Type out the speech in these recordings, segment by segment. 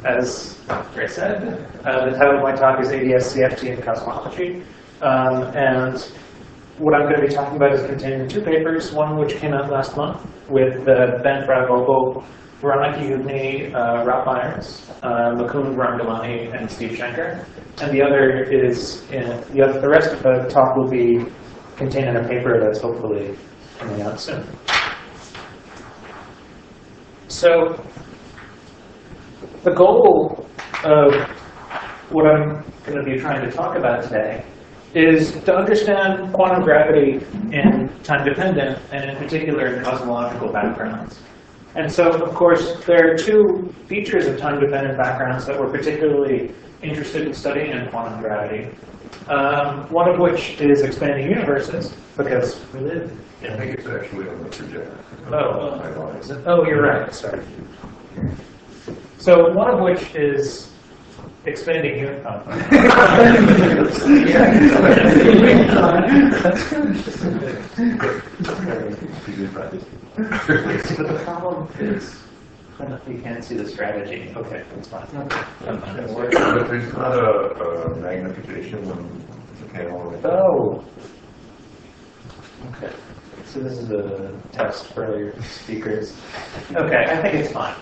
As Ray said, the title of my talk is ADS, CFT, and Cosmology. And what I'm going to be talking about is contained in two papers, one which came out last month with Ben Fragvogel, Veronica Yudny, Rob Myers, Mukund Ramgolani, and Steve Schenker. And the other is, the rest of the talk will be contained in a paper that's hopefully coming out soon. So the goal of what I'm going to be trying to talk about today is to understand quantum gravity in time-dependent, and in particular in cosmological backgrounds. And so, of course, there are two features of time-dependent backgrounds that we're particularly interested in studying in quantum gravity. One of which is expanding universes, because we live in... I think it's actually on the projector. Oh, you're right, sorry. So one of which is expanding universes. But the problem is, you can't see the strategy. Okay, that's fine. But there's not a magnification on the panel. Oh. Okay. So this is a test for your speakers. Okay, I think it's fine.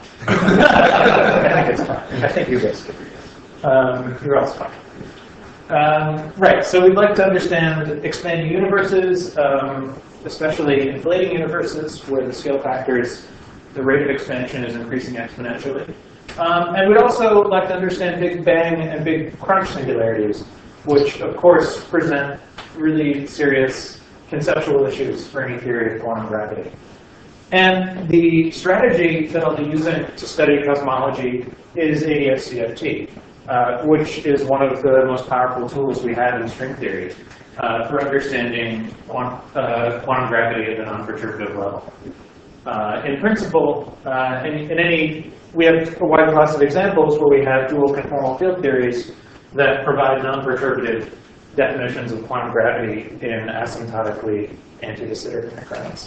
I think it's fine. I think you guys you're all fine. Right, so we'd like to understand expanding universes, especially inflating universes, where the scale factors, the rate of expansion is increasing exponentially. And we'd also like to understand Big Bang and Big Crunch singularities, which, of course, present really serious conceptual issues for any theory of quantum gravity. And the strategy that I'll be using to study cosmology is ADS-CFT, which is one of the most powerful tools we have in string theory for understanding quantum gravity at a non-perturbative level. In principle, we have a wide class of examples where we have dual conformal field theories that provide non-perturbative definitions of quantum gravity in asymptotically anti-de Sitter currents.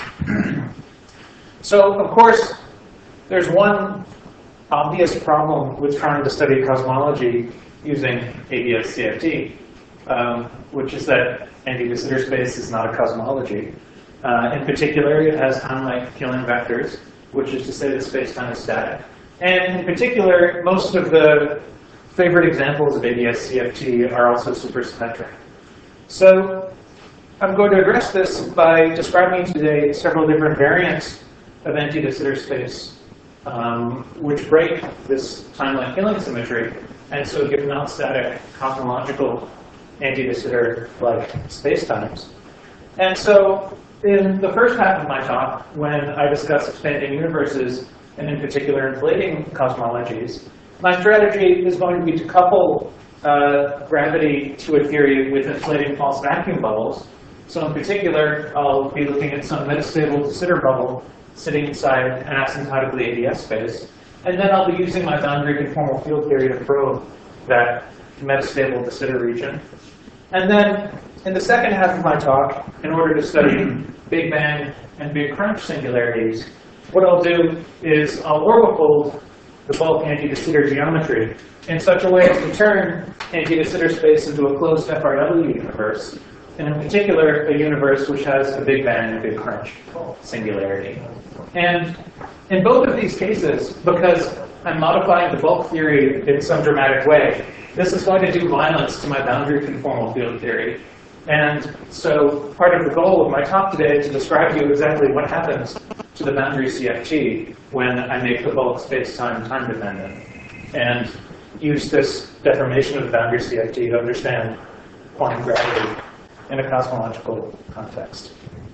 So, of course, there's one obvious problem with trying to study cosmology using ADS-CFT, which is that anti-de Sitter space is not a cosmology. In particular, it has time-like killing vectors, which is to say that space-time is static. And in particular, most of the favorite examples of ADS-CFT are also supersymmetric. So I'm going to address this by describing today several different variants of anti-de Sitter space, which break this time-like killing symmetry, and so give non-static cosmological anti-de Sitter-like spacetimes. And so in the first half of my talk, when I discuss expanding universes, and in particular inflating cosmologies, my strategy is going to be to couple gravity to a theory with inflating false vacuum bubbles. So in particular, I'll be looking at some metastable de Sitter bubble sitting inside an asymptotically ADS space. And then I'll be using my boundary conformal field theory to probe that metastable de Sitter region. And then in the second half of my talk, in order to study Big Bang and Big Crunch singularities, what I'll do is I'll orbifold the bulk anti-de Sitter geometry in such a way as to turn anti-de Sitter space into a closed FRW universe, and in particular, a universe which has a Big Bang and Big Crunch singularity. And in both of these cases, because I'm modifying the bulk theory in some dramatic way, this is going to do violence to my boundary conformal field theory. And so part of the goal of my talk today is to describe to you exactly what happens to the boundary CFT when I make the bulk space-time time-dependent, and use this deformation of the boundary CFT to understand quantum gravity in a cosmological context.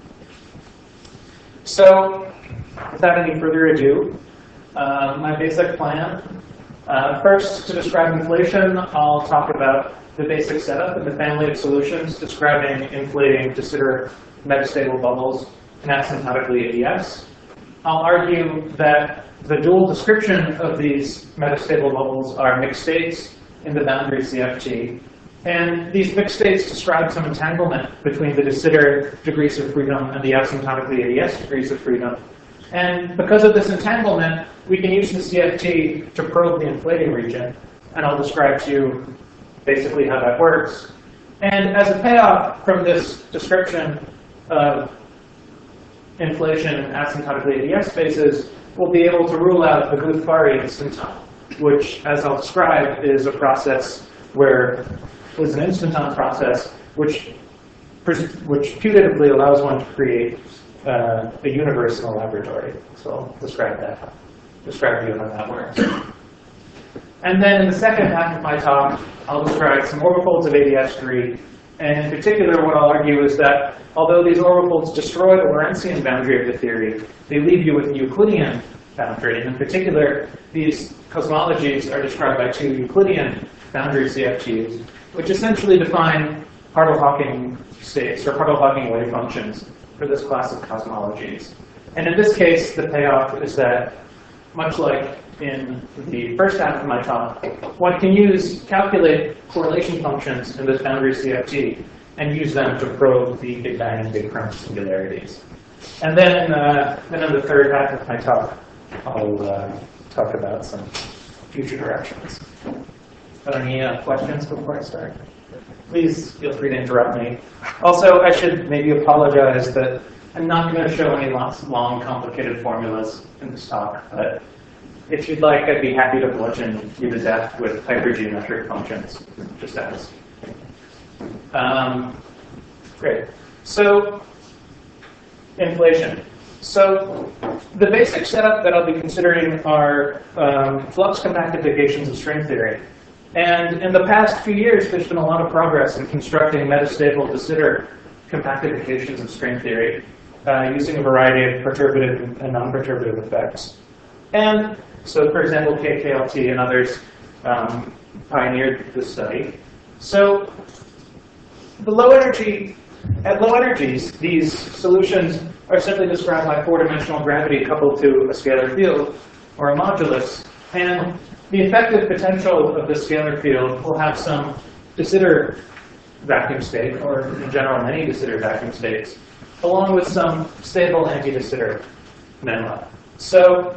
So, without any further ado, my basic plan. First, to describe inflation, I'll talk about the basic setup and the family of solutions describing inflating de Sitter metastable bubbles in asymptotically ADS. I'll argue that the dual description of these metastable bubbles are mixed states in the boundary CFT. And these mixed states describe some entanglement between the de Sitter degrees of freedom and the asymptotically ADS degrees of freedom. And because of this entanglement, we can use the CFT to probe the inflating region. And I'll describe to you basically how that works. And as a payoff from this description of inflation in asymptotically ADS spaces, we'll be able to rule out the Guattari instanton, which, as I'll describe, is a process where it's an instanton process which putatively allows one to create a universe in a laboratory. So I'll describe to you how that works. And then in the second half of my talk, I'll describe some orbifolds of ADS3. And in particular, what I'll argue is that although these orbifolds destroy the Lorentzian boundary of the theory, they leave you with a Euclidean boundary. And in particular, these cosmologies are described by two Euclidean boundary CFTs, which essentially define Hartle-Hawking states or Hartle-Hawking wave functions for this class of cosmologies. And in this case, the payoff is that, much like in the first half of my talk, one can calculate correlation functions in this boundary CFT and use them to probe the Big Bang and Big Crunch singularities. And then in the third half of my talk, I'll talk about some future directions. Are there any questions before I start? Please feel free to interrupt me. Also, I should maybe apologize that I'm not going to show any long, complicated formulas in this talk, but if you'd like, I'd be happy to bludgeon you to death with hypergeometric functions. Just ask. Great. So, inflation. So, the basic setup that I'll be considering are flux compactifications of string theory. And in the past few years, there's been a lot of progress in constructing metastable de Sitter compactifications of string theory using a variety of perturbative and non-perturbative effects. And so, for example, KKLT and others pioneered this study. So, at low energies, these solutions are simply described by four-dimensional gravity coupled to a scalar field, or a modulus. And the effective potential of the scalar field will have some de Sitter vacuum state, or in general, many de Sitter vacuum states, along with some stable anti-de Sitter minima. So,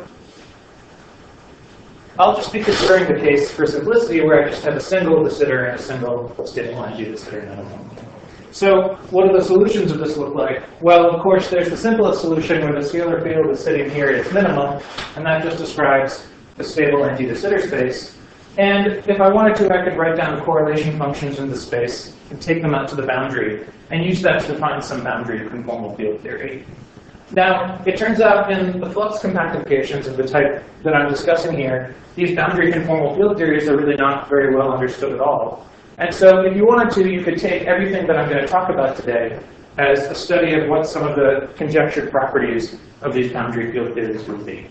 I'll just be considering the case for simplicity where I just have a single de Sitter and a single stable anti-de Sitter minimum. So what do the solutions of this look like? Well, of course, there's the simplest solution where the scalar field is sitting here at its minimum, and that just describes the stable anti-de Sitter space. And if I wanted to, I could write down correlation functions in the space and take them out to the boundary and use that to define some boundary conformal field theory. Now, it turns out in the flux compactifications of the type that I'm discussing here, these boundary conformal field theories are really not very well understood at all. And so if you wanted to, you could take everything that I'm going to talk about today as a study of what some of the conjectured properties of these boundary field theories would be.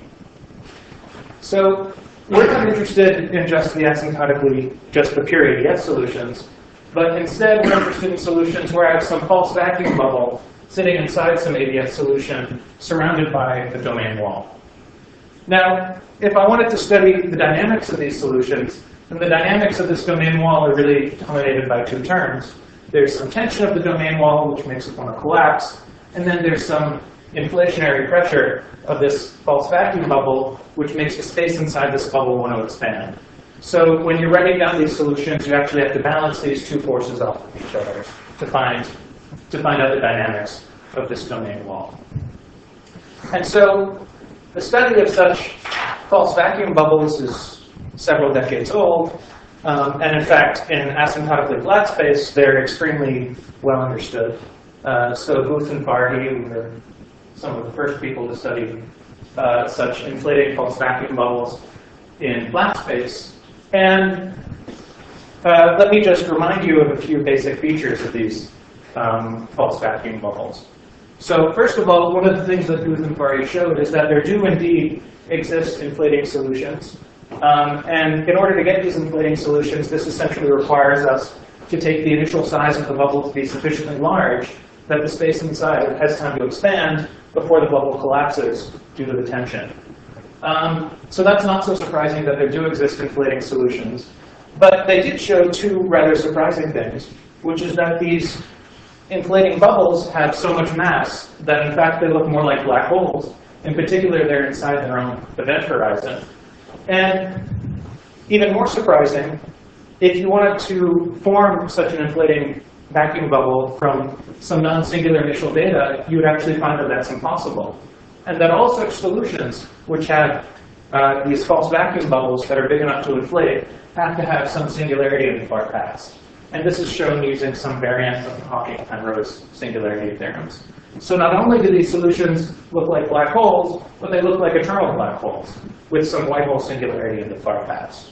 So we're not interested in just the pure ADS solutions, but instead we're interested in solutions where I have some false vacuum bubble sitting inside some ADS solution surrounded by the domain wall. Now, if I wanted to study the dynamics of these solutions, then the dynamics of this domain wall are really dominated by two terms. There's some tension of the domain wall, which makes it want to collapse, and then there's some inflationary pressure of this false vacuum bubble, which makes the space inside this bubble want to expand. So when you're writing down these solutions, you actually have to balance these two forces off of each other to find out the dynamics of this domain wall. And so the study of such false vacuum bubbles is several decades old. And in fact, in asymptotically flat space, they're extremely well understood. So Booth and Farhi were some of the first people to study such inflating false vacuum bubbles in flat space. And let me just remind you of a few basic features of these false vacuum bubbles. So first of all, one of the things that Booth and Farhi showed is that there do indeed exist inflating solutions. And in order to get these inflating solutions, this essentially requires us to take the initial size of the bubble to be sufficiently large that the space inside has time to expand before the bubble collapses due to the tension. So that's not so surprising that there do exist inflating solutions. But they did show two rather surprising things, which is that these inflating bubbles have so much mass that in fact they look more like black holes In particular, they're inside their own event horizon. And even more surprising, if you wanted to form such an inflating vacuum bubble from some non-singular initial data, you would actually find that that's impossible. And that all such solutions, which have these false vacuum bubbles that are big enough to inflate, have to have some singularity in the far past. And this is shown using some variant of the Hawking-Penrose singularity theorems. So not only do these solutions look like black holes, but they look like eternal black holes with some white hole singularity in the far past.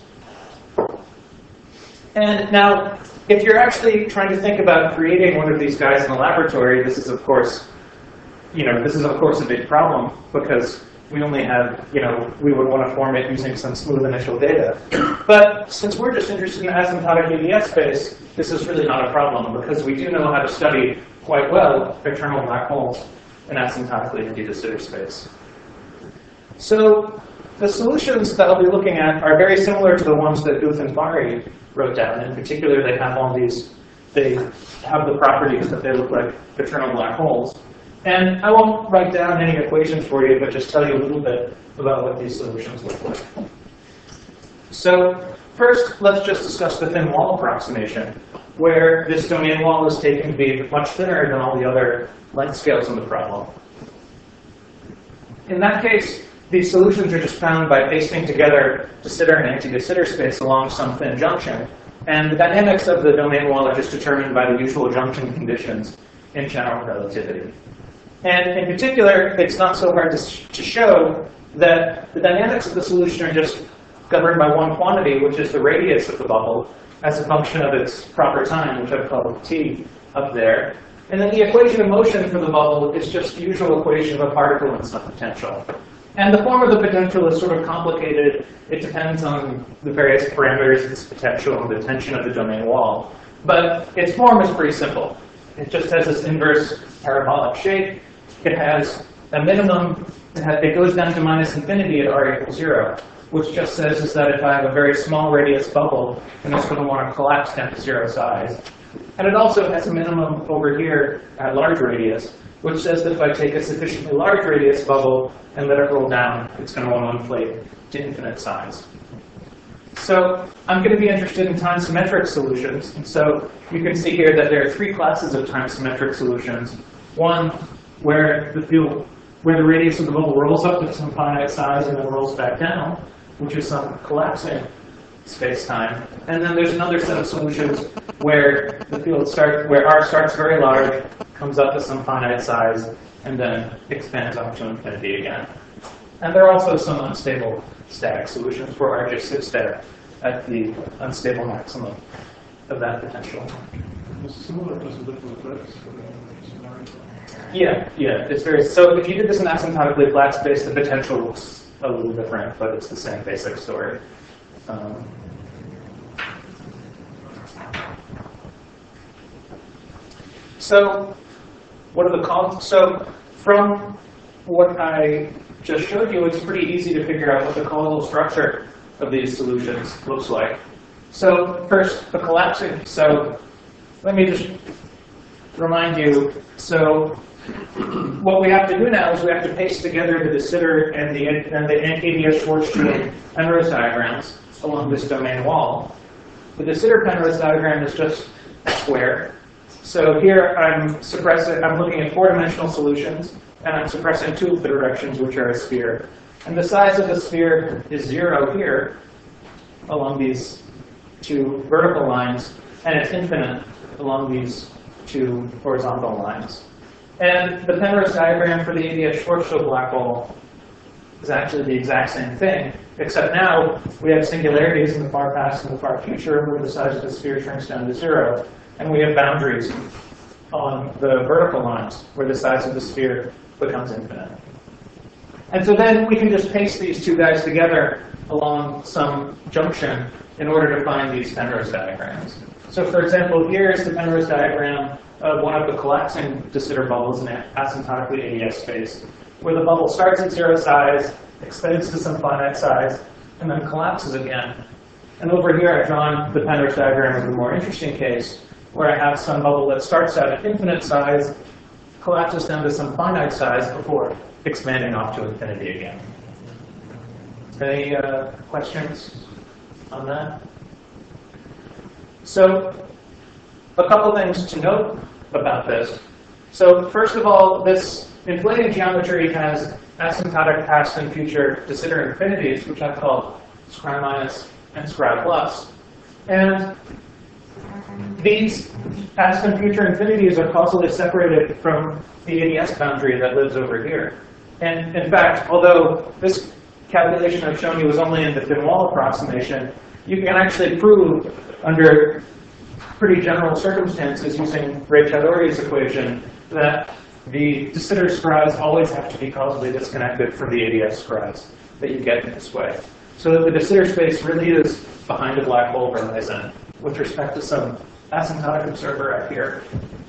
And now, if you're actually trying to think about creating one of these guys in the laboratory, this is of course a big problem, because we only have, we would want to form it using some smooth initial data. But since we're just interested in asymptotic ABS space, this is really not a problem, because we do know how to study quite well eternal black holes in asymptotically de Sitter space. So the solutions that I'll be looking at are very similar to the ones that Guth and Bari wrote down. In particular, they have the properties that they look like eternal black holes. And I won't write down any equations for you, but just tell you a little bit about what these solutions look like. So first, let's just discuss the thin wall approximation, where this domain wall is taken to be much thinner than all the other length scales in the problem. In that case, these solutions are just found by pasting together de Sitter and anti-de Sitter space along some thin junction. And the dynamics of the domain wall are just determined by the usual junction conditions in general relativity. And in particular, it's not so hard to show that the dynamics of the solution are just governed by one quantity, which is the radius of the bubble, as a function of its proper time, which I've called t up there. And then the equation of motion for the bubble is just the usual equation of a particle in some potential. And the form of the potential is sort of complicated. It depends on the various parameters of its potential and the tension of the domain wall. But its form is pretty simple. It just has this inverse parabolic shape. It has a minimum, it goes down to minus infinity at r equals 0, which just says is that if I have a very small radius bubble, then it's going to want to collapse down to 0 size. And it also has a minimum over here at large radius, which says that if I take a sufficiently large radius bubble and let it roll down, it's going to want to inflate to infinite size. So I'm going to be interested in time-symmetric solutions. And so you can see here that there are 3 classes of time-symmetric solutions. One, where the radius of the bubble rolls up to some finite size and then rolls back down, which is some collapsing space-time. And then there's another set of solutions where where R starts very large, comes up to some finite size, and then expands up to infinity again. And there are also some unstable static solutions where R just sits there at the unstable maximum of that potential. Yeah, it's very, so if you did this in asymptotically flat space, the potential looks a little different, but it's the same basic story. So what are the columns? So from what I just showed you, it's pretty easy to figure out what the causal structure of these solutions looks like. So first, the collapsing. So let me just remind you. So what we have to do now is we have to paste together the de Sitter and the ABS-Schwarzschild Penrose diagrams along this domain wall. The de Sitter Penrose diagram is just a square. So here I'm looking at 4-dimensional solutions, and I'm suppressing 2 of the directions, which are a sphere. And the size of the sphere is 0 here along these 2 vertical lines, and it's infinite along these 2 horizontal lines. And the Penrose diagram for the ABS-Schwarzschild black hole is actually the exact same thing, except now we have singularities in the far past and the far future where the size of the sphere shrinks down to 0. And we have boundaries on the vertical lines where the size of the sphere becomes infinite. And so then we can just paste these 2 guys together along some junction in order to find these Penrose diagrams. So for example, here is the Penrose diagram of one of the collapsing de Sitter bubbles in asymptotically AES space, where the bubble starts at 0 size, expands to some finite size, and then collapses again. And over here I've drawn the Penrose diagram of the more interesting case, where I have some bubble that starts out at infinite size, collapses down to some finite size before expanding off to infinity again. Any questions on that? So, a couple things to note about this. So, first of all, this inflating geometry has asymptotic past and future de Sitter infinities, which I've called scry minus and scry plus. And these past and future infinities are causally separated from the ADS boundary that lives over here. And in fact, although this calculation I've shown you was only in the thin wall approximation, you can actually prove under pretty general circumstances using Ray-Chaudhuri's equation that the de Sitter scries always have to be causally disconnected from the ADS scries that you get in this way. So that the de Sitter space really is behind a black hole horizon with respect to some asymptotic observer out here.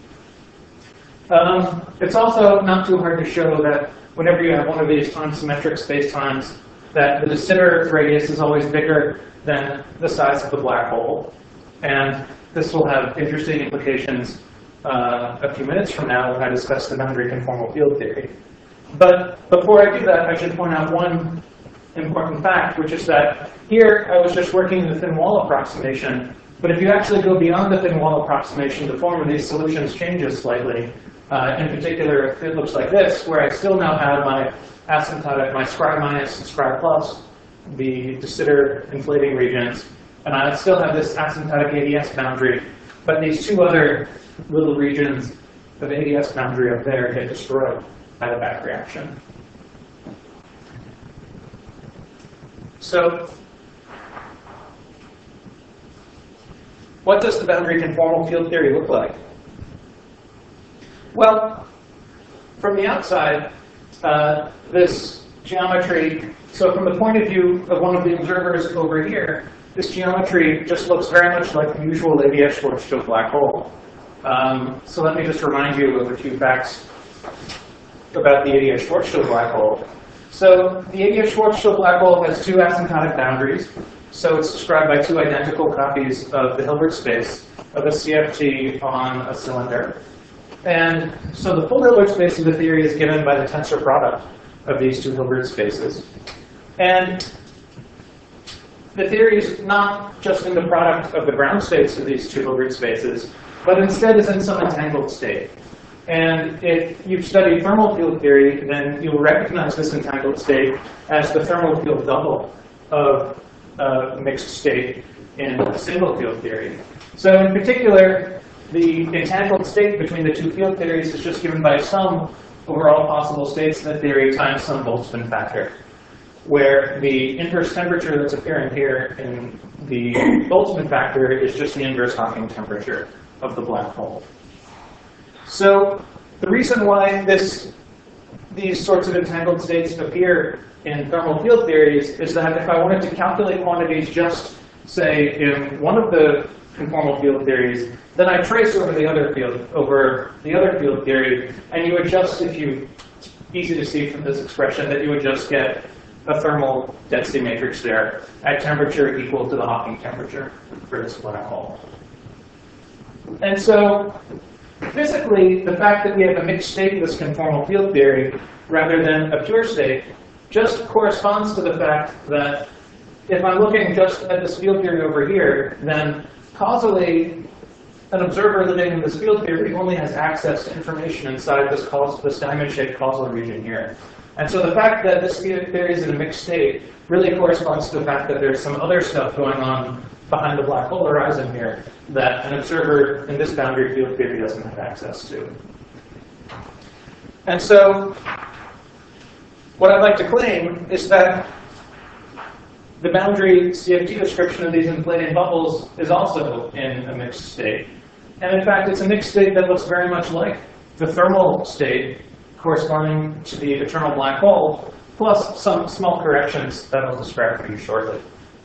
It's also not too hard to show that whenever you have one of these unsymmetric spacetimes, that the de Sitter radius is always bigger than the size of the black hole. And this will have interesting implications a few minutes from now when I discuss the boundary conformal field theory. But before I do that, I should point out one important fact, which is that here I was just working in the thin wall approximation. But if you actually go beyond the thin wall approximation, the form of these solutions changes slightly. In particular, it looks like this, where I still now have my asymptotic, my scry minus and scry plus, the de Sitter inflating regions, and I still have this asymptotic ADS boundary, but these two other little regions of ADS boundary up there get destroyed by the back reaction. So, what does the boundary conformal field theory look like? Well, from the outside, this geometry, so from the point of view of one of the observers over here, this geometry just looks very much like the usual ADS Schwarzschild black hole. So let me just remind you of a few facts about the ADS Schwarzschild black hole. So the ADS Schwarzschild black hole has two asymptotic boundaries. So it's described by two identical copies of the Hilbert space of a CFT on a cylinder. And so the full Hilbert space of the theory is given by the tensor product of these two Hilbert spaces. And the theory is not just in the product of the ground states of these two Hilbert spaces, but instead is in some entangled state. And if you've studied thermal field theory, then you'll recognize this entangled state as the thermal field double of a mixed state in single field theory. So in particular, the entangled state between the two field theories is just given by some overall possible states in the theory times some Boltzmann factor, where the inverse temperature that's appearing here in the Boltzmann factor is just the inverse Hawking temperature of the black hole. So the reason why these sorts of entangled states appear in thermal field theories is that if I wanted to calculate quantities just, say, in one of the conformal field theories, then I trace over the other field theory, and you would just, it's easy to see from this expression that you would just get a thermal density matrix there at temperature equal to the Hawking temperature for this black hole. And so, physically, the fact that we have a mixed state in this conformal field theory rather than a pure state just corresponds to the fact that if I'm looking just at this field theory over here, then causally, an observer living in this field theory only has access to information inside this diamond-shaped causal region here. And so the fact that this field theory is in a mixed state really corresponds to the fact that there's some other stuff going on behind the black hole horizon here that an observer in this boundary field theory doesn't have access to. And so what I'd like to claim is that the boundary CFT description of these inflating bubbles is also in a mixed state. And in fact, it's a mixed state that looks very much like the thermal state corresponding to the eternal black hole, plus some small corrections that I'll describe for you shortly.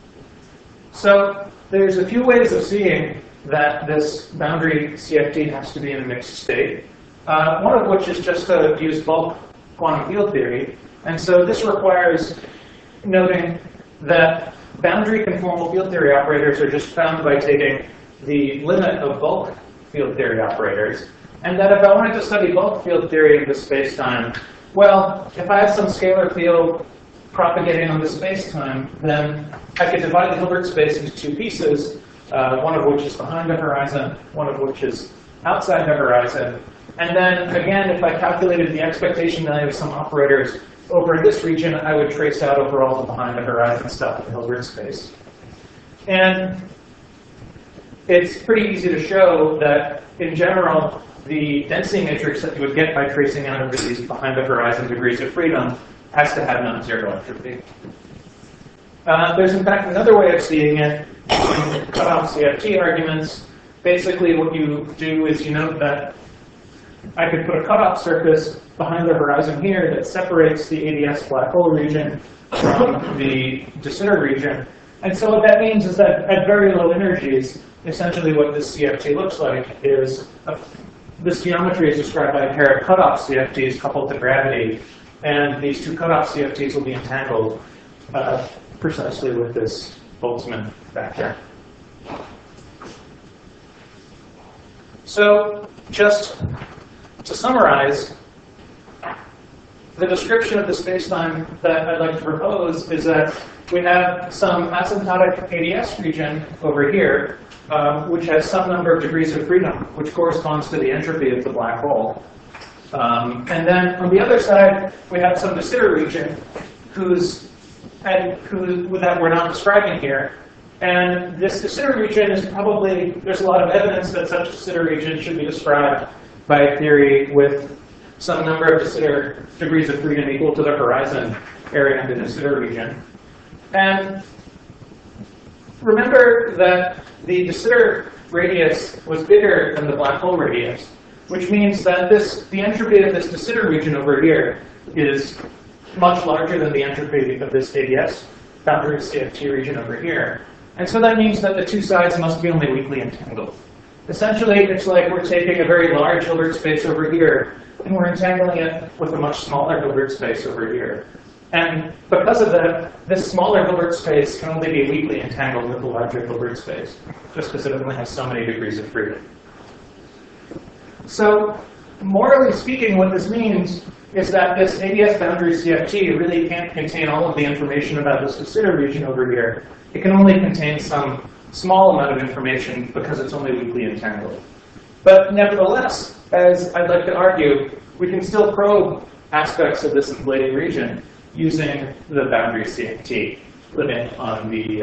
So there's a few ways of seeing that this boundary CFT has to be in a mixed state, one of which is just to use bulk quantum field theory. And so this requires noting that boundary conformal field theory operators are just found by taking the limit of bulk field theory operators. And that if I wanted to study bulk field theory in this space-time, Well, if I have some scalar field propagating on the space-time, then I could divide the Hilbert space into two pieces, one of which is behind the horizon, one of which is outside the horizon. And then, again, if I calculated the expectation value of some operators over in this region, I would trace out over all the behind the horizon stuff in Hilbert space. And it's pretty easy to show that, in general, the density matrix that you would get by tracing out over these behind the horizon degrees of freedom has to have non-zero entropy. There's, in fact, another way of seeing it in cutoff CFT arguments. Basically, what you do is you note that I could put a cutoff surface behind the horizon here that separates the ADS black hole region from the de Sitter region. And so what that means is that at very low energies, essentially what this CFT looks like is this geometry is described by a pair of cutoff CFTs coupled to gravity. And these two cutoff CFTs will be entangled precisely with this Boltzmann factor. So just to summarize, the description of the spacetime that I'd like to propose is that we have some asymptotic ADS region over here, which has some number of degrees of freedom, which corresponds to the entropy of the black hole. And then on the other side, we have some de Sitter region that we're not describing here. And this de Sitter region is probably, there's a lot of evidence that such de Sitter region should be described by a theory with some number of de Sitter degrees of freedom equal to the horizon area in the de Sitter region. And remember that the de Sitter radius was bigger than the black hole radius, which means that the entropy of this de Sitter region over here is much larger than the entropy of this ADS boundary CFT region over here. And so that means that the two sides must be only weakly entangled. Essentially, it's like we're taking a very large Hilbert space over here, and we're entangling it with a much smaller Hilbert space over here. And because of that, this smaller Hilbert space can only be weakly entangled with the larger Hilbert space, just because it only has so many degrees of freedom. So, morally speaking, what this means is that this ADS boundary CFT really can't contain all of the information about this de Sitter region over here. It can only contain some small amount of information because it's only weakly entangled. But nevertheless, as I'd like to argue, we can still probe aspects of this inflating region using the boundary CFT living on the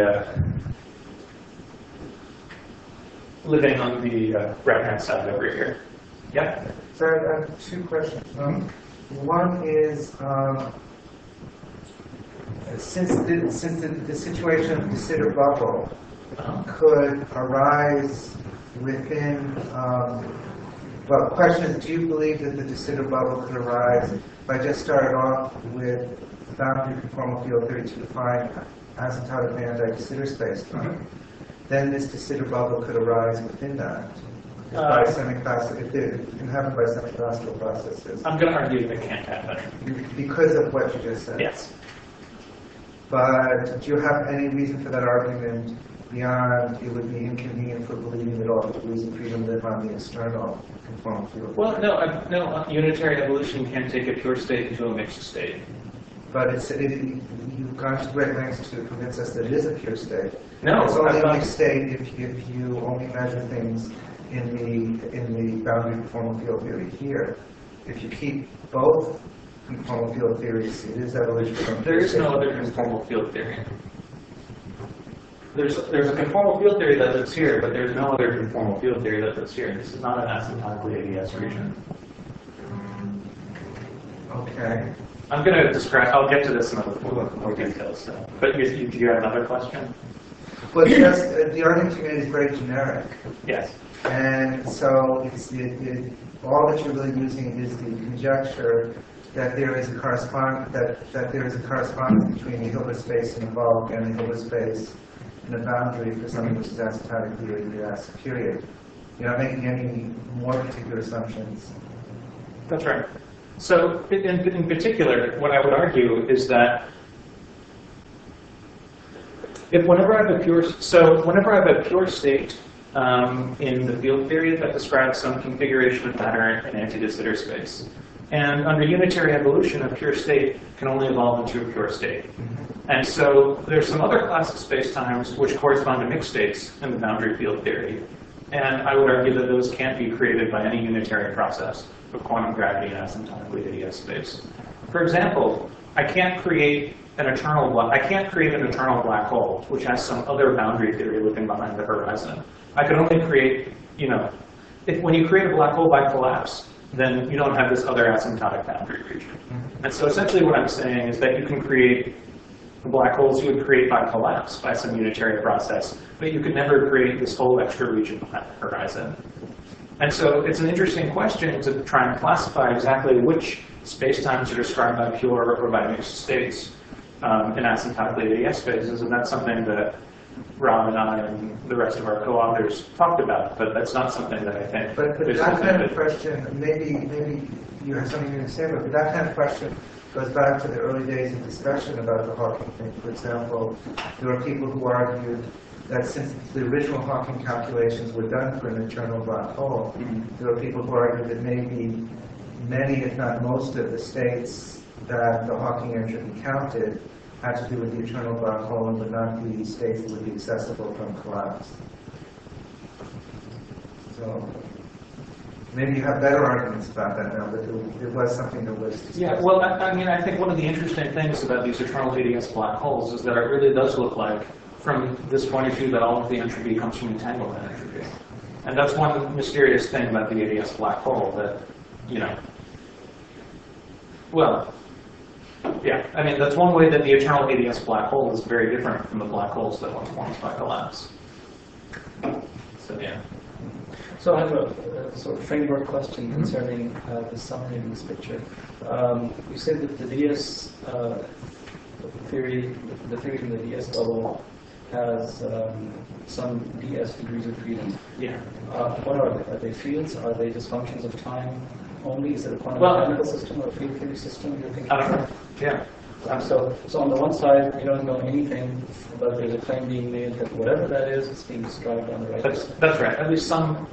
right-hand side over here. Yeah? So I have two questions. One is, since the situation of the de Sitter bubble could arise within, well, the question is, do you believe that the de Sitter bubble could arise if I just started off with boundary conformal field theory to define asymptotic Van-Dyck de Sitter space-time? Then this de Sitter bubble could arise within that. By semi-classical, it can happen by semi-classical processes. I'm going to argue that it can't happen. Because of what you just said. Yes. But do you have any reason for that argument beyond it would be inconvenient for believing that all degrees of freedom live on the external conformal field? Well, no, unitary evolution can take a pure state into a mixed state. But you've gone to great lengths to convince us that it is a pure state. No, it's only a mixed state if you only measure things in the boundary conformal field theory here. If you keep both conformal field theories, it is evolution from There is no other conformal field theory. There's a conformal field theory that lives here, but there's no other conformal field theory that lives here. This is not an asymptotically ADS region. Okay. I'm going to describe, I'll get to this in more details. So. But do you have another question? Well, just, the argument you made is very generic. Yes. And so all that you're really using is the conjecture that there is a correspondence between the Hilbert space in the bulk and the Hilbert space in the boundary for something which is asymptotically ADS, period. You're not making any more particular assumptions. That's right. So in particular, what I would argue is that whenever I have a pure state in the field theory that describes some configuration of matter in anti-de Sitter space, And under unitary evolution, a pure state can only evolve into a pure state. And so there's some other class of spacetimes which correspond to mixed states in the boundary field theory. And I would argue that those can't be created by any unitary process of quantum gravity and asymptotically ADS space. For example, I can't create an eternal black hole which has some other boundary theory looking behind the horizon. I could only create, when you create a black hole by collapse, then you don't have this other asymptotic boundary region. And so essentially what I'm saying is that you can create the black holes you would create by collapse, by some unitary process, but you could never create this whole extra region behind the horizon. And so it's an interesting question to try and classify exactly which spacetimes are described by pure or by mixed states in asymptotically ADS spaces, and that's something that Rob and I and the rest of our co-authors talked about, but that's not something that I think. But that kind of question, maybe you have something to say, but that kind of question goes back to the early days of discussion about the Hawking thing. For example, there were people who argued that since the original Hawking calculations were done for an eternal black hole, there were people who argued that maybe many, if not most, of the states that the Hawking entropy counted had to do with the eternal black hole and would not be states that would be accessible from collapse. So maybe you have better arguments about that now, but it was something that was discussed. Yeah, well, I think one of the interesting things about these eternal ADS black holes is that it really does look like, from this point of view, that all of the entropy comes from entanglement entropy. And that's one mysterious thing about the ADS black hole that, that's one way that the eternal ADS black hole is very different from the black holes that one forms by collapse. So, yeah. So I have a sort of framework question concerning the summary in this picture. You said that the DS theory, the theory from the DS bubble, has some DS degrees of freedom. Yeah. What are they? Are they fields? Are they just functions of time only? Is it a quantum mechanical system or a field theory system you're thinking? I don't know. Yeah. So on the one side, you don't know anything, but there's a claim being made that whatever that is, it's being described on the right side. That's right. At least some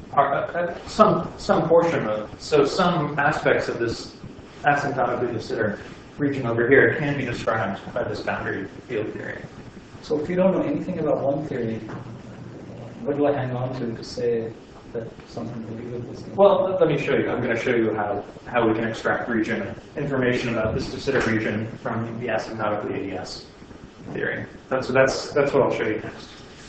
portion of it. So some aspects of this asymptotically considered region over here can be described by this boundary field theory. So if you don't know anything about one theory, what do I hang on to say that something believable is? Well, let me show you. I'm going to show you how we can extract information about this considered region from the asymptotically ADS theory. That's what I'll show you next.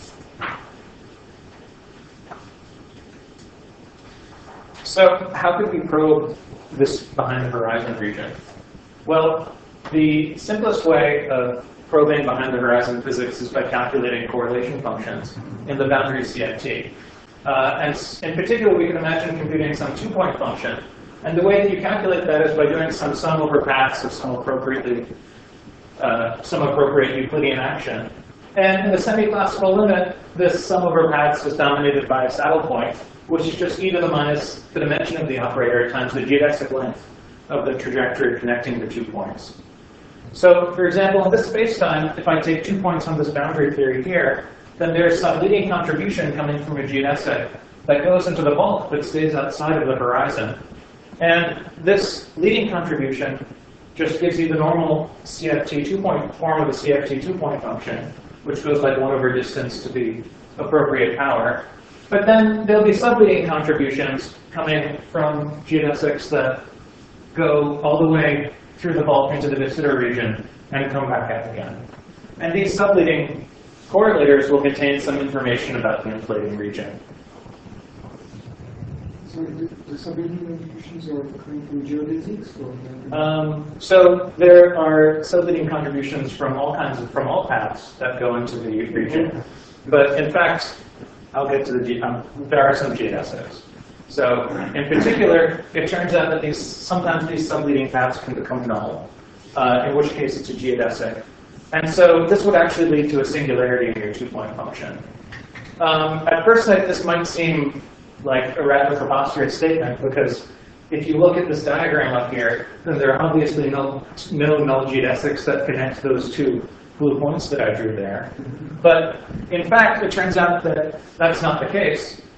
So how could we probe this behind the horizon region? Well, the simplest way of probing behind the horizon physics is by calculating correlation functions in the boundary CFT. And in particular, we can imagine computing some two-point function. And the way that you calculate that is by doing some sum over paths of some appropriate Euclidean action. And in the semi-classical limit, this sum over paths is dominated by a saddle point, which is just e to the minus the dimension of the operator times the geodesic length of the trajectory connecting the 2 points. So, for example, in this spacetime, if I take 2 points on this boundary theory here, then there's some leading contribution coming from a geodesic that goes into the bulk but stays outside of the horizon. And this leading contribution just gives you the normal CFT 2-point form of the CFT 2-point function, which goes like 1 over distance to the appropriate power. But then there'll be subleading contributions coming from geodesics that go all the way through the bulk into the de Sitter region and come back out again. And these subleading correlators will contain some information about the inflating region. So the subleading contributions are coming from geodesics? So there are subleading contributions from all paths that go into the region. But in fact, I'll get to there are some geodesics. So in particular, it turns out that sometimes these subleading paths can become null, in which case it's a geodesic. And so this would actually lead to a singularity in your 2-point function. At first sight, this might seem like a rather preposterous statement, because if you look at this diagram up here, then there are obviously no null geodesics that connect those 2 blue points that I drew there. But in fact, it turns out that that's not the case,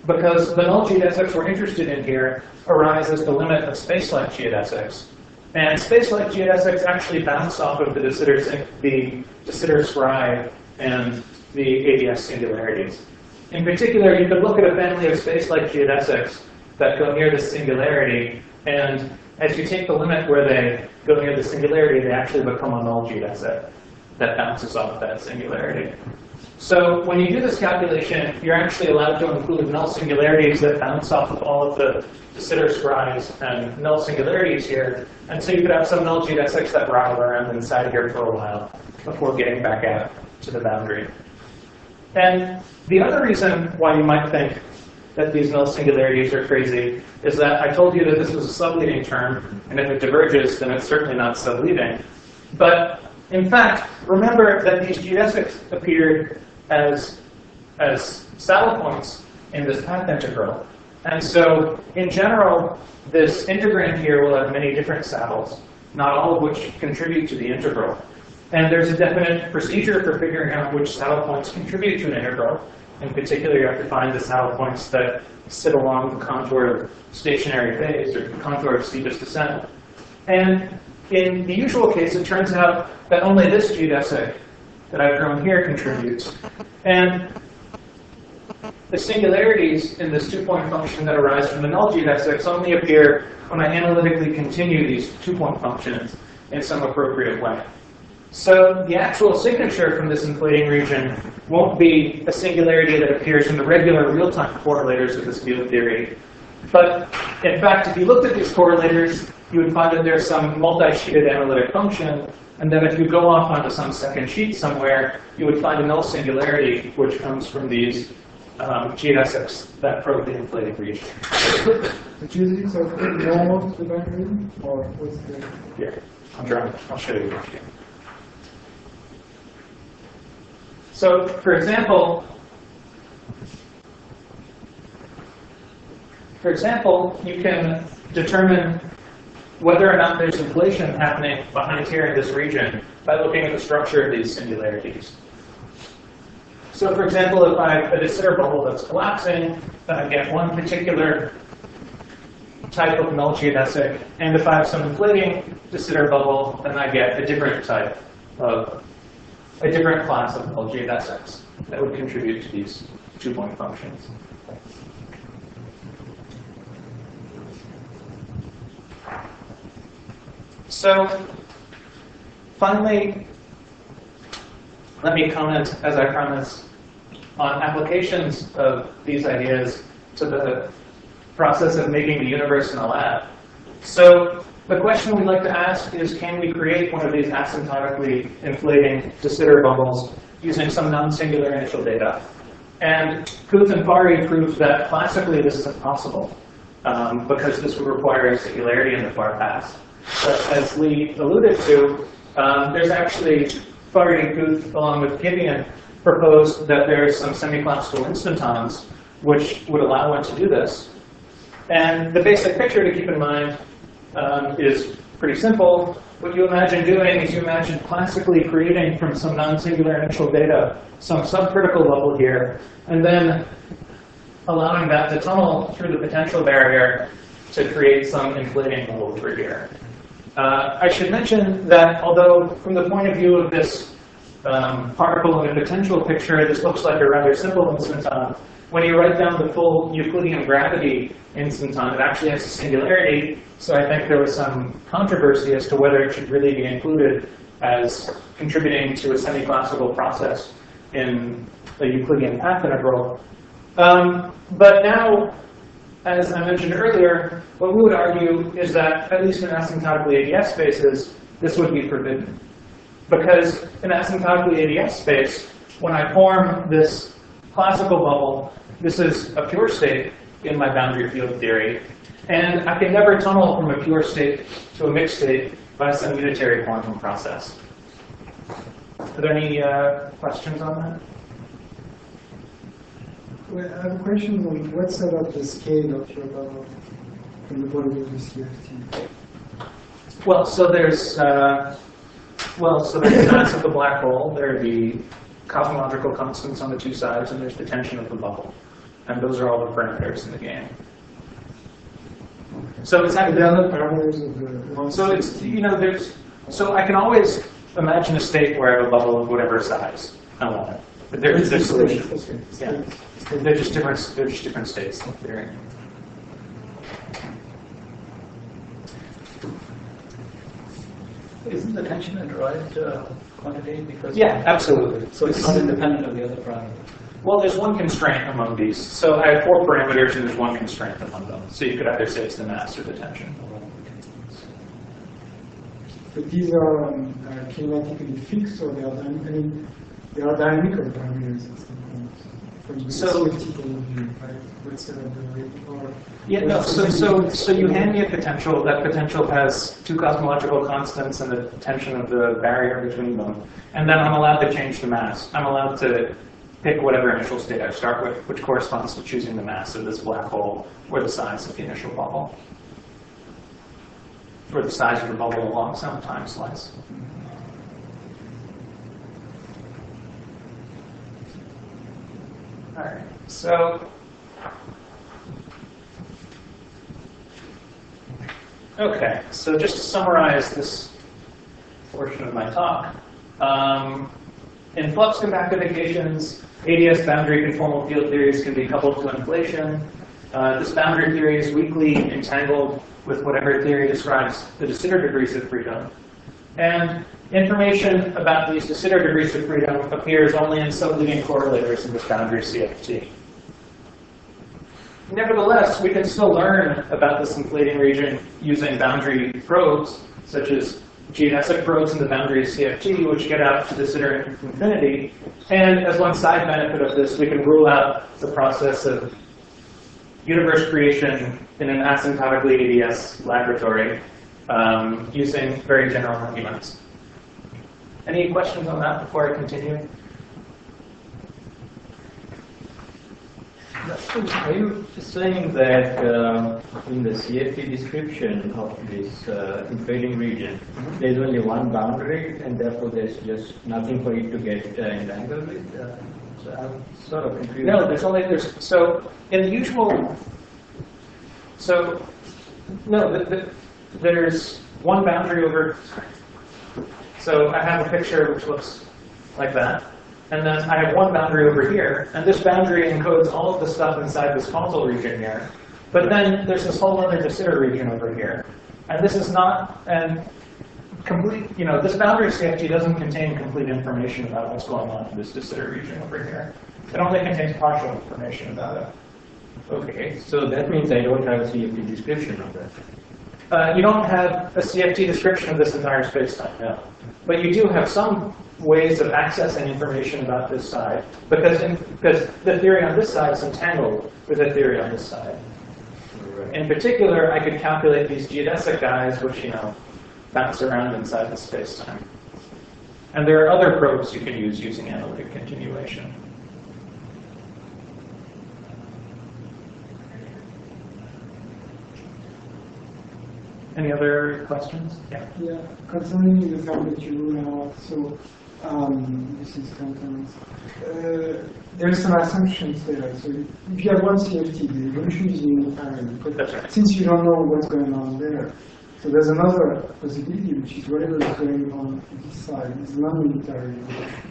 because the null geodesics we're interested in here arise as the limit of space-like geodesics. And space-like geodesics actually bounce off of the de Sitter scribe and the ADS singularities. In particular, you could look at a family of space-like geodesics that go near the singularity, and as you take the limit where they go near the singularity, they actually become a null geodesic that bounces off that singularity. So when you do this calculation, you're actually allowed to include null singularities that bounce off of all of the de Sitter scribes and null singularities here. And so you could have some null geodesics that rattle around inside here for a while before getting back out to the boundary. And the other reason why you might think that these null singularities are crazy is that I told you that this was a subleading term, and if it diverges, then it's certainly not subleading. But in fact, remember that these geodesics appeared as saddle points in this path integral. And so, in general, this integrand here will have many different saddles, not all of which contribute to the integral. And there's a definite procedure for figuring out which saddle points contribute to an integral. In particular, you have to find the saddle points that sit along the contour of stationary phase, or the contour of steepest descent. And in the usual case, it turns out that only this geodesic that I've drawn here contributes. And the singularities in this two-point function that arise from the null geodesics only appear when I analytically continue these two-point functions in some appropriate way. So the actual signature from this inflating region won't be a singularity that appears in the regular real-time correlators of this field theory. But in fact, if you looked at these correlators, you would find that there's some multi-sheeted analytic function, and then if you go off onto some second sheet somewhere, you would find a null singularity, which comes from these geodesics that probe the inflating region. The geodesics are normal to the boundary, or what's the... Here, I'll show you. So, for example, you can determine whether or not there's inflation happening behind here in this region by looking at the structure of these singularities. So, for example, if I have a de Sitter bubble that's collapsing, then I get one particular type of null geodesic, and if I have some inflating de Sitter bubble, then I get a different type of a different class of null geodesics that would contribute to these two-point functions. So, finally, let me comment, as I promised, on applications of these ideas to the process of making the universe in a lab. So, the question we'd like to ask is, can we create one of these asymptotically inflating de Sitter bubbles using some non-singular initial data? And Kuth and Fari proved that classically this is impossible, because this would require a singularity in the far past. But as Lee alluded to, there's actually Fari and Kuth, along with Gideon, proposed that there's some semi-classical instantons which would allow one to do this. And the basic picture to keep in mind is pretty simple. What you imagine doing is you imagine classically creating from some non-singular initial data some subcritical level here, and then allowing that to tunnel through the potential barrier to create some inflating level over here. I should mention that although from the point of view of this particle in a potential picture, this looks like a rather simple instanton, when you write down the full Euclidean gravity instanton, it actually has a singularity. So I think there was some controversy as to whether it should really be included as contributing to a semi-classical process in a Euclidean path integral. But now, as I mentioned earlier, what we would argue is that, at least in asymptotically ADS spaces, this would be forbidden. Because in asymptotically ADS space, when I form this classical bubble, this is a pure state in my boundary field theory. And I can never tunnel from a pure state to a mixed state by some unitary quantum process. Are there any questions on that? Well, I have a question on what's about the scale of your bubble from the bottom of the CFT? Well, so there's the mass of the black hole. There are the cosmological constants on the two sides, and there's the tension of the bubble. And those are all the parameters in the game. So it's The actually, other parameters of the one. so it's, you know, so I can always imagine a state where I have a bubble of whatever size I want it. But there's solutions. Yeah. They're just different states in theory. Isn't the tension a derived quantity? Because Yeah, absolutely. So it's not independent of the other parameter. Well, there's one constraint among these. So I have 4 parameters and there's one constraint among them. So you could either say it's the mass or the tension. But these are kinematically fixed, or they are they are dynamical parameters at some point. From the So- CFT point of view, right? What's the rate or Yeah, no, so you hand me a potential. That potential has 2 cosmological constants and the tension of the barrier between them. And then I'm allowed to change the mass. I'm allowed to pick whatever initial state I start with, which corresponds to choosing the mass of this black hole or the size of the initial bubble. Or the size of the bubble along some time slice. All right, so okay, so just to summarize this portion of my talk, in flux compactifications, ADS boundary conformal field theories can be coupled to inflation. This boundary theory is weakly entangled with whatever theory describes the de Sitter degrees of freedom. And information about these de Sitter degrees of freedom appears only in subleading correlators in this boundary CFT. Nevertheless, we can still learn about this inflating region using boundary probes, such as geodesic probes in the boundary CFT, which get out to de Sitter infinity. And as one side benefit of this, we can rule out the process of universe creation in an asymptotically ADS laboratory using very general arguments. Any questions on that before I continue? Are you saying that in the CFT description of this inflating region, there's only one boundary and therefore there's just nothing for it to get entangled with? So I'm sort of confused. No, so in the usual, there's one boundary over, so I have a picture which looks like that. And then I have one boundary over here, and this boundary encodes all of the stuff inside this causal region here. But then there's this whole other de Sitter region over here. And this is not complete, this boundary CFT doesn't contain complete information about what's going on in this de Sitter region over here. It only contains partial information about it. Okay, so that means I don't have a CFT description of that. You don't have a CFT description of this entire spacetime, no. But you do have some ways of accessing information about this side, because the theory on this side is entangled with the theory on this side. Right. In particular, I could calculate these geodesic guys, which bounce around inside the spacetime. And there are other probes you can use using analytic continuation. Any other questions? Yeah. Yeah, concerning the fact that you rule out, so this is content. There are some assumptions there. So if you have one CFT, the evolution is unitary. But That's right. since you don't know what's going on there, so there's another possibility, which is whatever is going on this side is non-unitary evolution.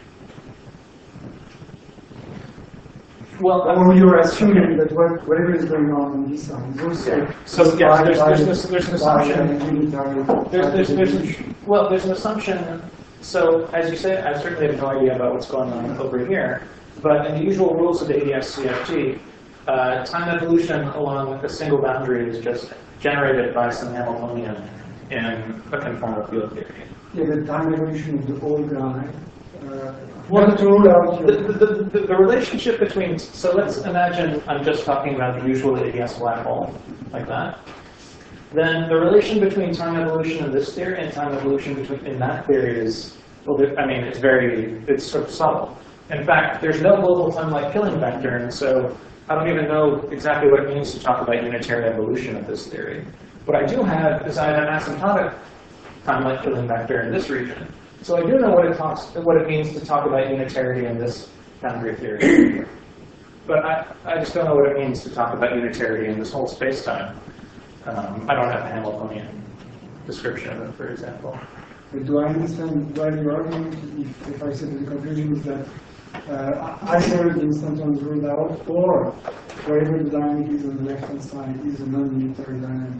Well, Or you're assuming that whatever is going on this side is also so yes, there's an by assumption. unitary There's an assumption. So as you say, I certainly have no idea about what's going on over here. But in the usual rules of the ADS-CFT, time evolution along a single boundary is just generated by some Hamiltonian in a conformal field theory. Yeah, the time evolution of the old guy. Want to rule out your... The relationship between, so let's imagine I'm just talking about the usual ADS black hole, like that. Then the relation between time evolution in this theory and time evolution in that theory is, well, it's sort of subtle. In fact, there's no global time-like killing vector, and so I don't even know exactly what it means to talk about unitary evolution of this theory. What I do have is I have an asymptotic time-like killing vector in this region. So I do know what it means to talk about unitarity in this boundary theory. but I just don't know what it means to talk about unitarity in this whole space-time. I don't have a Hamiltonian description of it, for example. But do I understand why you're arguing if I say that the conclusion is that either the instanton is ruled out or whatever the dynamic is on the left-hand side is a non-unitary dynamic?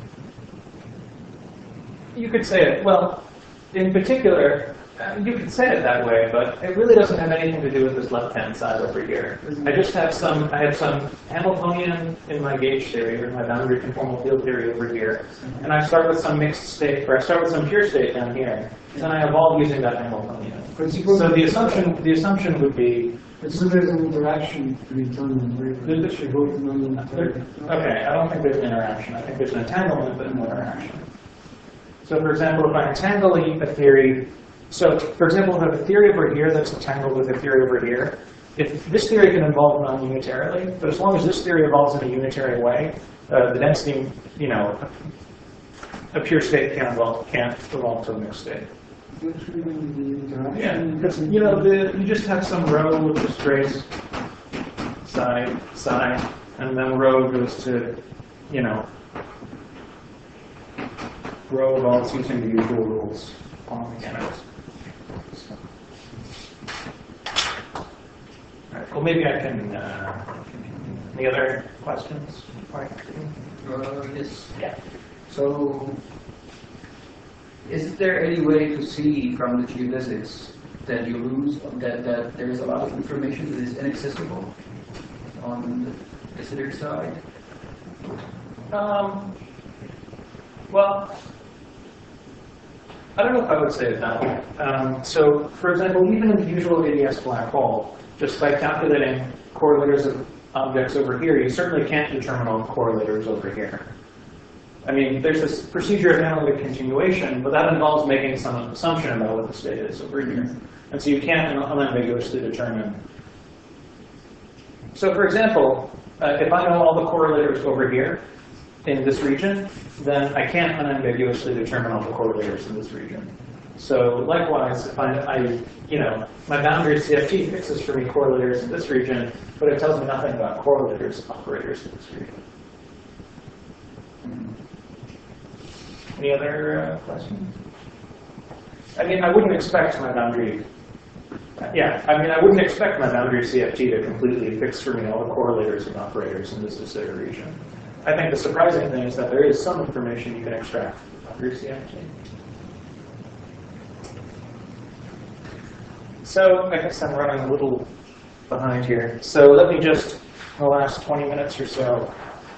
You could say it, well, in particular, you could say it that way, but it really doesn't have anything to do with this left-hand side over here. I just have some Hamiltonian in my gauge theory, or my boundary conformal field theory over here, and I start with some mixed state, or I start with some pure state down here, and I evolve using that Hamiltonian. So the assumption would be. So there's an interaction between turn and wave. They both non-unitary. Okay, I don't think there's an interaction. I think there's an entanglement, but no interaction. So, for example, if I entangle a theory. So, for example, if I have a theory over here that's entangled with a theory over here, if this theory can evolve non-unitarily, but as long as this theory evolves in a unitary way, the density, a pure state can't evolve to a mixed state. Yeah, because you just have some rho which is trace psi, and then rho goes to, rho evolves using the usual rules on mechanics. All right, well, maybe I can. Any other questions? Yes. Yeah. So, is there any way to see from the geodesics that you lose, that there is a lot of information that is inaccessible on the de Sitter side? Well, I don't know if I would say it that way. So, for example, even in the usual ADS black hole, just by calculating correlators of objects over here, you certainly can't determine all the correlators over here. I mean, there's this procedure of analytic continuation, but that involves making some assumption about what the state is over here. And so you can't unambiguously determine. So, for example, if I know all the correlators over here in this region, then I can't unambiguously determine all the correlators in this region. So likewise, if my boundary CFT fixes for me correlators in this region, but it tells me nothing about correlators of operators in this region. Any other questions? I mean, I wouldn't expect my boundary. I wouldn't expect my boundary CFT to completely fix for me all the correlators and operators in this de Sitter region. I think the surprising thing is that there is some information you can extract from the boundary CFT. So I guess I'm running a little behind here. So let me just, in the last 20 minutes or so,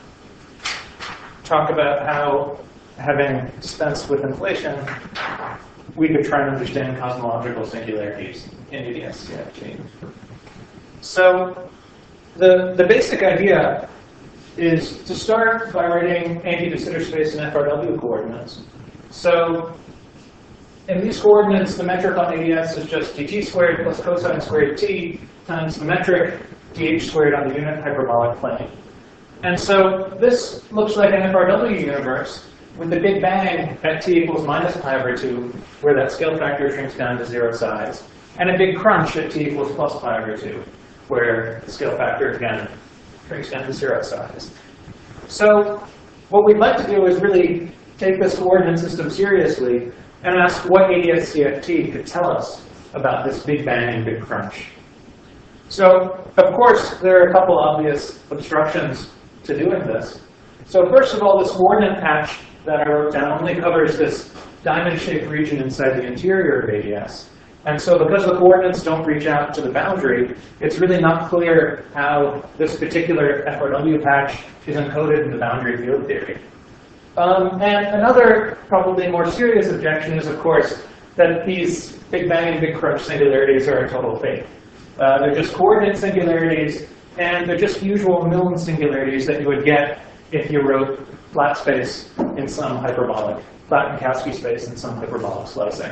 talk about how, having dispensed with inflation, we could try and understand cosmological singularities in ADS-CFT. So the basic idea is to start by writing anti-de Sitter space in FRW coordinates. So in these coordinates, the metric on ADS is just dt squared plus cosine squared t times the metric dh squared on the unit hyperbolic plane. And so this looks like an FRW universe with the Big Bang at t equals minus pi over 2, where that scale factor shrinks down to 0 size, and a big crunch at t equals plus pi over 2, where the scale factor, again, shrinks down to 0 size. So what we'd like to do is really take this coordinate system seriously and ask what ADS-CFT could tell us about this Big Bang and Big Crunch. So, of course, there are a couple obvious obstructions to doing this. So first of all, this coordinate patch that I wrote down only covers this diamond-shaped region inside the interior of ADS. And so because the coordinates don't reach out to the boundary, it's really not clear how this particular FRW patch is encoded in the boundary field theory. And another probably more serious objection is, of course, that these Big Bang and Big Crunch singularities are a total fake. They're just coordinate singularities, and they're just usual Milne singularities that you would get if you wrote flat space in some hyperbolic, flat Minkowski space in some hyperbolic slicing.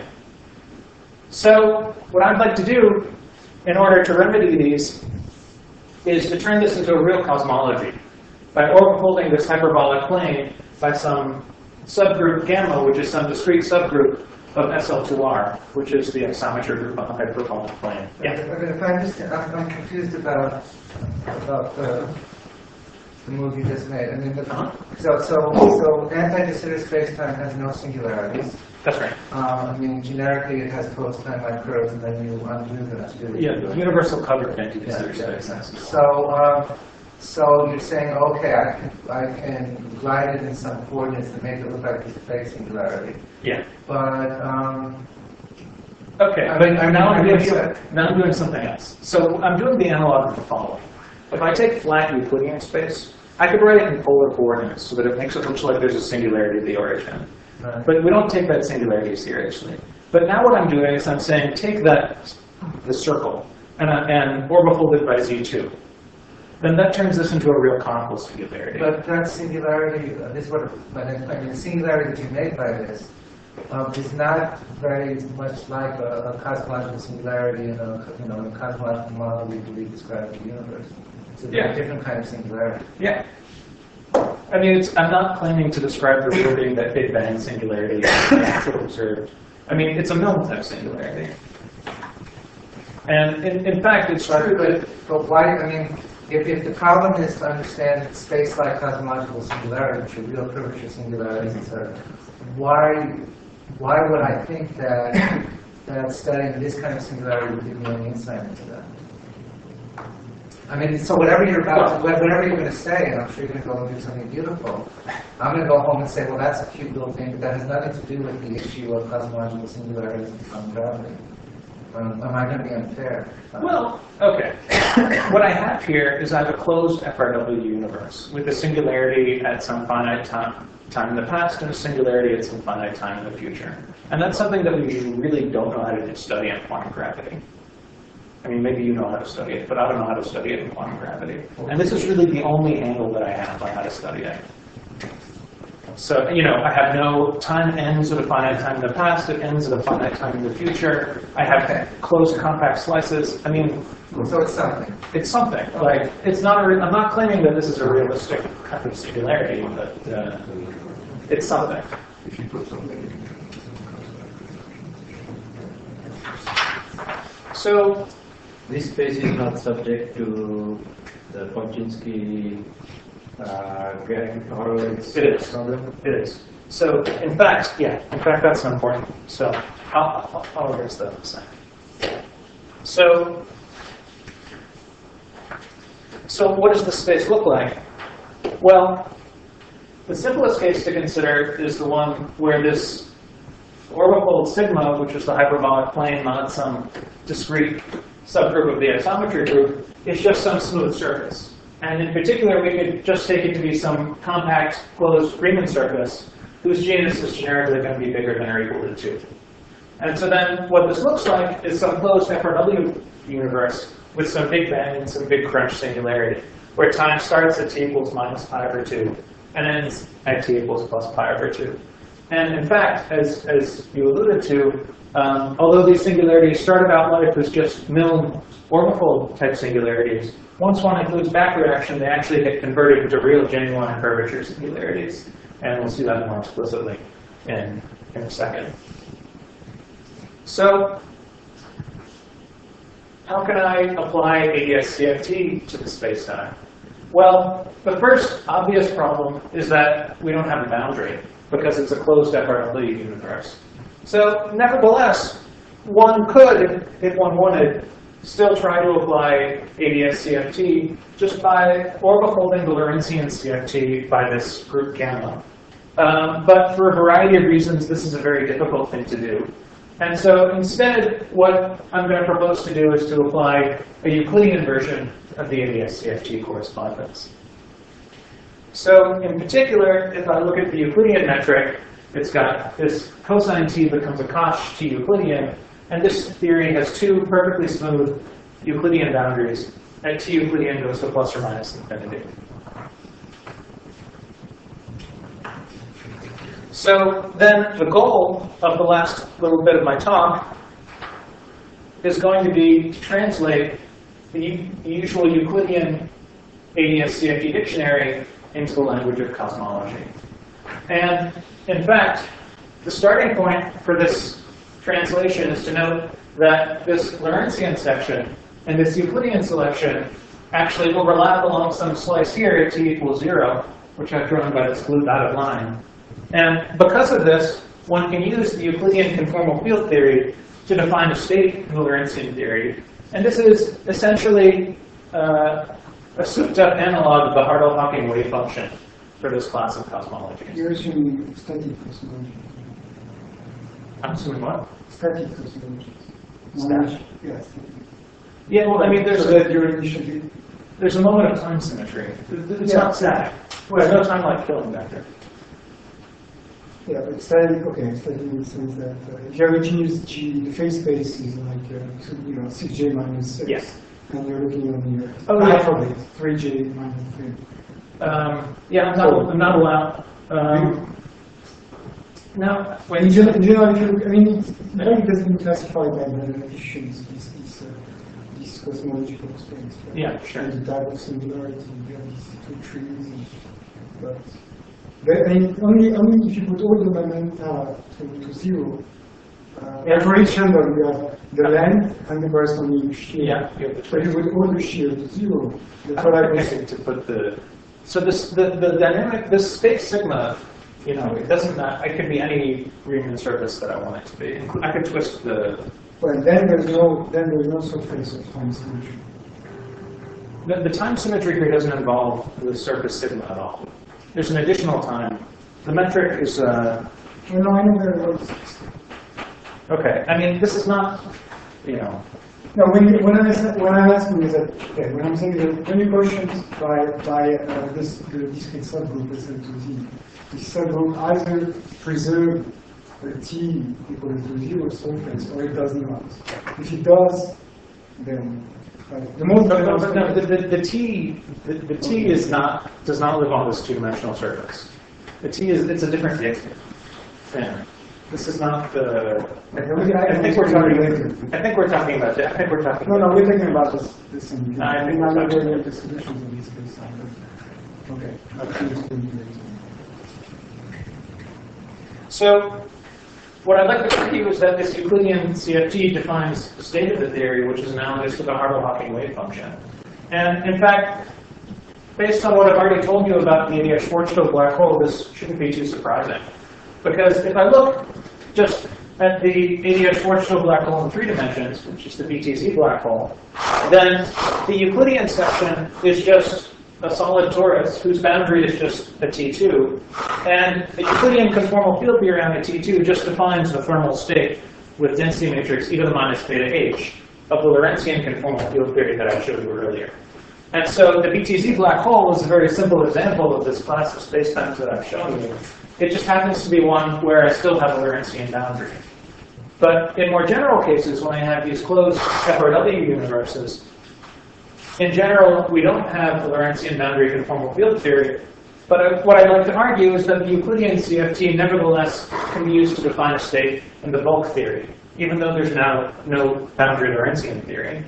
So what I'd like to do in order to remedy these is to turn this into a real cosmology by overholding this hyperbolic plane by some subgroup gamma, which is some discrete subgroup of SL2R, which is the isometry group on the hyperbolic plane. Yeah. If I understand, I'm confused about the move you just made. I mean, so anti-de Sitter spacetime has no singularities. That's right. I mean, generically, it has closed time-like curves, and then you undo that. Yeah, the universal cover anti-de Sitter Yeah, space. So you're saying, okay, I can glide it in some coordinates to make it look like it's a fake singularity. Yeah. But Okay, now I'm doing something else. So I'm doing the analog of the following. If I take flat Euclidean space, I could write it in polar coordinates so that it makes it look like there's a singularity at the origin. Right. But we don't take that singularity seriously. But now what I'm doing is I'm saying take the circle and orbifold it by Z2. Then that turns this into a real conical singularity. But that singularity, this is what the singularity that you made by this is not very much like a cosmological singularity in a cosmological model we describe the universe. It's a very different kind of singularity. Yeah. I mean, I'm not claiming to describe the real being that Big Bang singularity actually observed. I mean, it's a Milne-type singularity. And in fact, it's true that... But why, I mean, if the problem is to understand space-like cosmological singularity, which are real curvature singularities, etc., why would I think that studying this kind of singularity would give me any insight into that? I mean, so whatever you're going to say, and I'm sure you're going to go and do something beautiful, I'm going to go home and say, well, that's a cute little thing, but that has nothing to do with the issue of cosmological singularities and gravity. Am I going to be unfair? Well, okay. What I have here is I have a closed FRW universe with a singularity at some finite time in the past and a singularity at some finite time in the future. And that's something that we really don't know how to study in quantum gravity. I mean, maybe you know how to study it, but I don't know how to study it in quantum gravity. And this is really the only angle that I have on how to study it. So, I have no time ends at a finite time in the past, it ends at a finite time in the future. I have closed compact slices. I mean, so it's something. It's something. Like, it's not. I'm not claiming that this is a realistic kind of singularity, but it's something. If you put something. So, this space is not subject to the Podzinski it is. It is. So, in fact, that's important. So, I'll address that in a second. So what does the space look like? Well, the simplest case to consider is the one where this orbifold sigma, which is the hyperbolic plane mod some discrete subgroup of the isometry group, is just some smooth surface. And in particular, we could just take it to be some compact, closed Riemann surface whose genus is generically going to be bigger than or equal to 2. And so then what this looks like is some closed FRW universe with some Big Bang and some big crunch singularity, where time starts at t equals minus pi over 2 and ends at t equals plus pi over 2. And in fact, as you alluded to, although these singularities started out life as just Milne orbifold type singularities, once one includes back reaction, they actually get converted into real genuine curvature singularities. And we'll see that more explicitly in a second. So, how can I apply ADS-CFT to the spacetime? Well, the first obvious problem is that we don't have a boundary because it's a closed FRW universe. So, nevertheless, one could, if one wanted, still try to apply ADS-CFT just by orbifolding the Lorentzian CFT by this group gamma. But for a variety of reasons, this is a very difficult thing to do. And so instead, what I'm going to propose to do is to apply a Euclidean version of the ADS-CFT correspondence. So in particular, if I look at the Euclidean metric, it's got this cosine t becomes a cosh t Euclidean, and this theory has two perfectly smooth Euclidean boundaries, and t Euclidean goes to plus or minus infinity. So then the goal of the last little bit of my talk is going to be to translate the usual Euclidean ADS-CFT dictionary into the language of cosmology. And in fact, the starting point for this translation is to note that this Lorentzian section and this Euclidean selection actually overlap along some slice here at t equals 0, which I've drawn by this blue dotted line. And because of this, one can use the Euclidean conformal field theory to define a state in the Lorentzian theory. And this is essentially a souped-up analog of the Hartle-Hawking wave function for this class of cosmologies. You're assuming static cosmology. I'm assuming what? Static cosmology. Static? Yeah, static. Yeah, well, I mean, there's So that you're initially. a moment of time symmetry. It's Yeah. not static. There's no time like Killing vector. Yeah, but static, okay, static in the sense that if you have a genus G, the phase space is like, 6J minus 6. Yes. And you're looking on the Oh, yeah. half of it, 3J minus 3. Yeah, I'm not allowed. Now, Well, in general, if you look, I mean, it has been classified by the additions, these cosmological space. Right? Yeah, sure. And the type of singularity, you have these two trees. But I mean, only if you put all the momenta to 0, for each number you have the length and the corresponding shear. Yeah, you have the But you put all the shear to 0. That's what I was saying. to put the the dynamic, this space sigma, it doesn't. It could be any Riemann surface that I want it to be. I could twist the. Well, then there's no surface of time symmetry. The time symmetry here doesn't involve the surface sigma at all. There's an additional time. The metric is. Well, no, I know very well. Okay, I mean, this is not. No, when I'm asking is that, okay, when I'm saying that when you quotient by this the discrete subgroup SL to Z, this subgroup either preserve the T equal to 0 surface or it does not. If it does, then the most No, the T does not live on this two-dimensional surface. It's a different thing. This is not the. I think we're talking about. No, we're talking about this thing. I think I'm we're not talking going into solutions of this space. Okay. So, what I'd like to argue is that this Euclidean CFT defines the state of the theory, which is analogous to the Hartle-Hawking wave function. And in fact, based on what I've already told you about the ADS-Schwarzschild black hole, this shouldn't be too surprising. Because if I look just at the ADS-Schwarzschild black hole in 3 dimensions, which is the BTZ black hole, then the Euclidean section is just a solid torus whose boundary is just a T2. And the Euclidean conformal field theory on a T2 just defines the thermal state with density matrix e to the minus beta h of the Lorentzian conformal field theory that I showed you earlier. And so the BTZ black hole is a very simple example of this class of spacetimes that I've shown you. It just happens to be one where I still have a Lorentzian boundary. But in more general cases, when I have these closed FRW universes, in general, we don't have the Lorentzian boundary conformal field theory. But what I'd like to argue is that the Euclidean CFT nevertheless can be used to define a state in the bulk theory, even though there's now no boundary Lorentzian theory.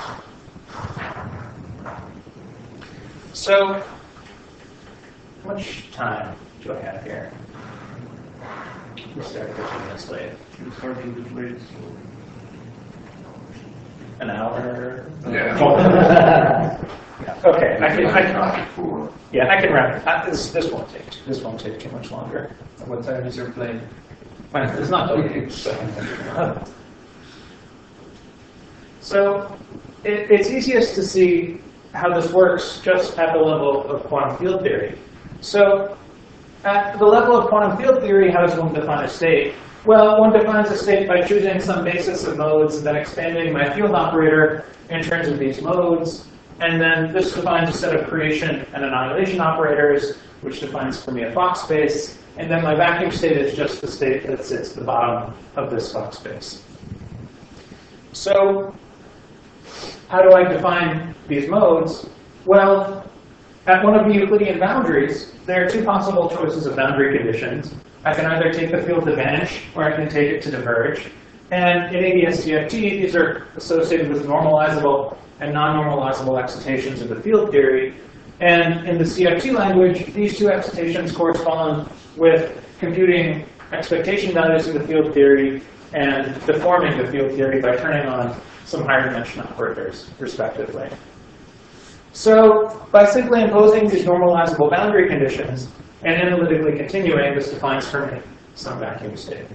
So, how much time do I have here? We started 15 minutes late. An hour? Yeah. Okay, I can can. wrap it. This won't take too much longer. What time is your plane? It's not okay. So it's easiest to see how this works just at the level of quantum field theory. So at the level of quantum field theory, how does one define a state? Well, one defines a state by choosing some basis of modes and then expanding my field operator in terms of these modes. And then this defines a set of creation and annihilation operators, which defines for me a Fock space. And then my vacuum state is just the state that sits at the bottom of this Fock space. So how do I define these modes? Well, at one of the Euclidean boundaries, there are 2 possible choices of boundary conditions. I can either take the field to vanish, or I can take it to diverge. And in ADS-CFT, these are associated with normalizable and non-normalizable excitations of the field theory. And in the CFT language, these 2 excitations correspond with computing expectation values of the field theory and deforming the field theory by turning on some higher dimension operators, respectively. So by simply imposing these normalizable boundary conditions and analytically continuing, this defines for me some vacuum state.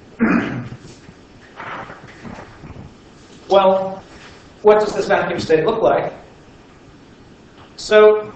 Well, what does this vacuum state look like? So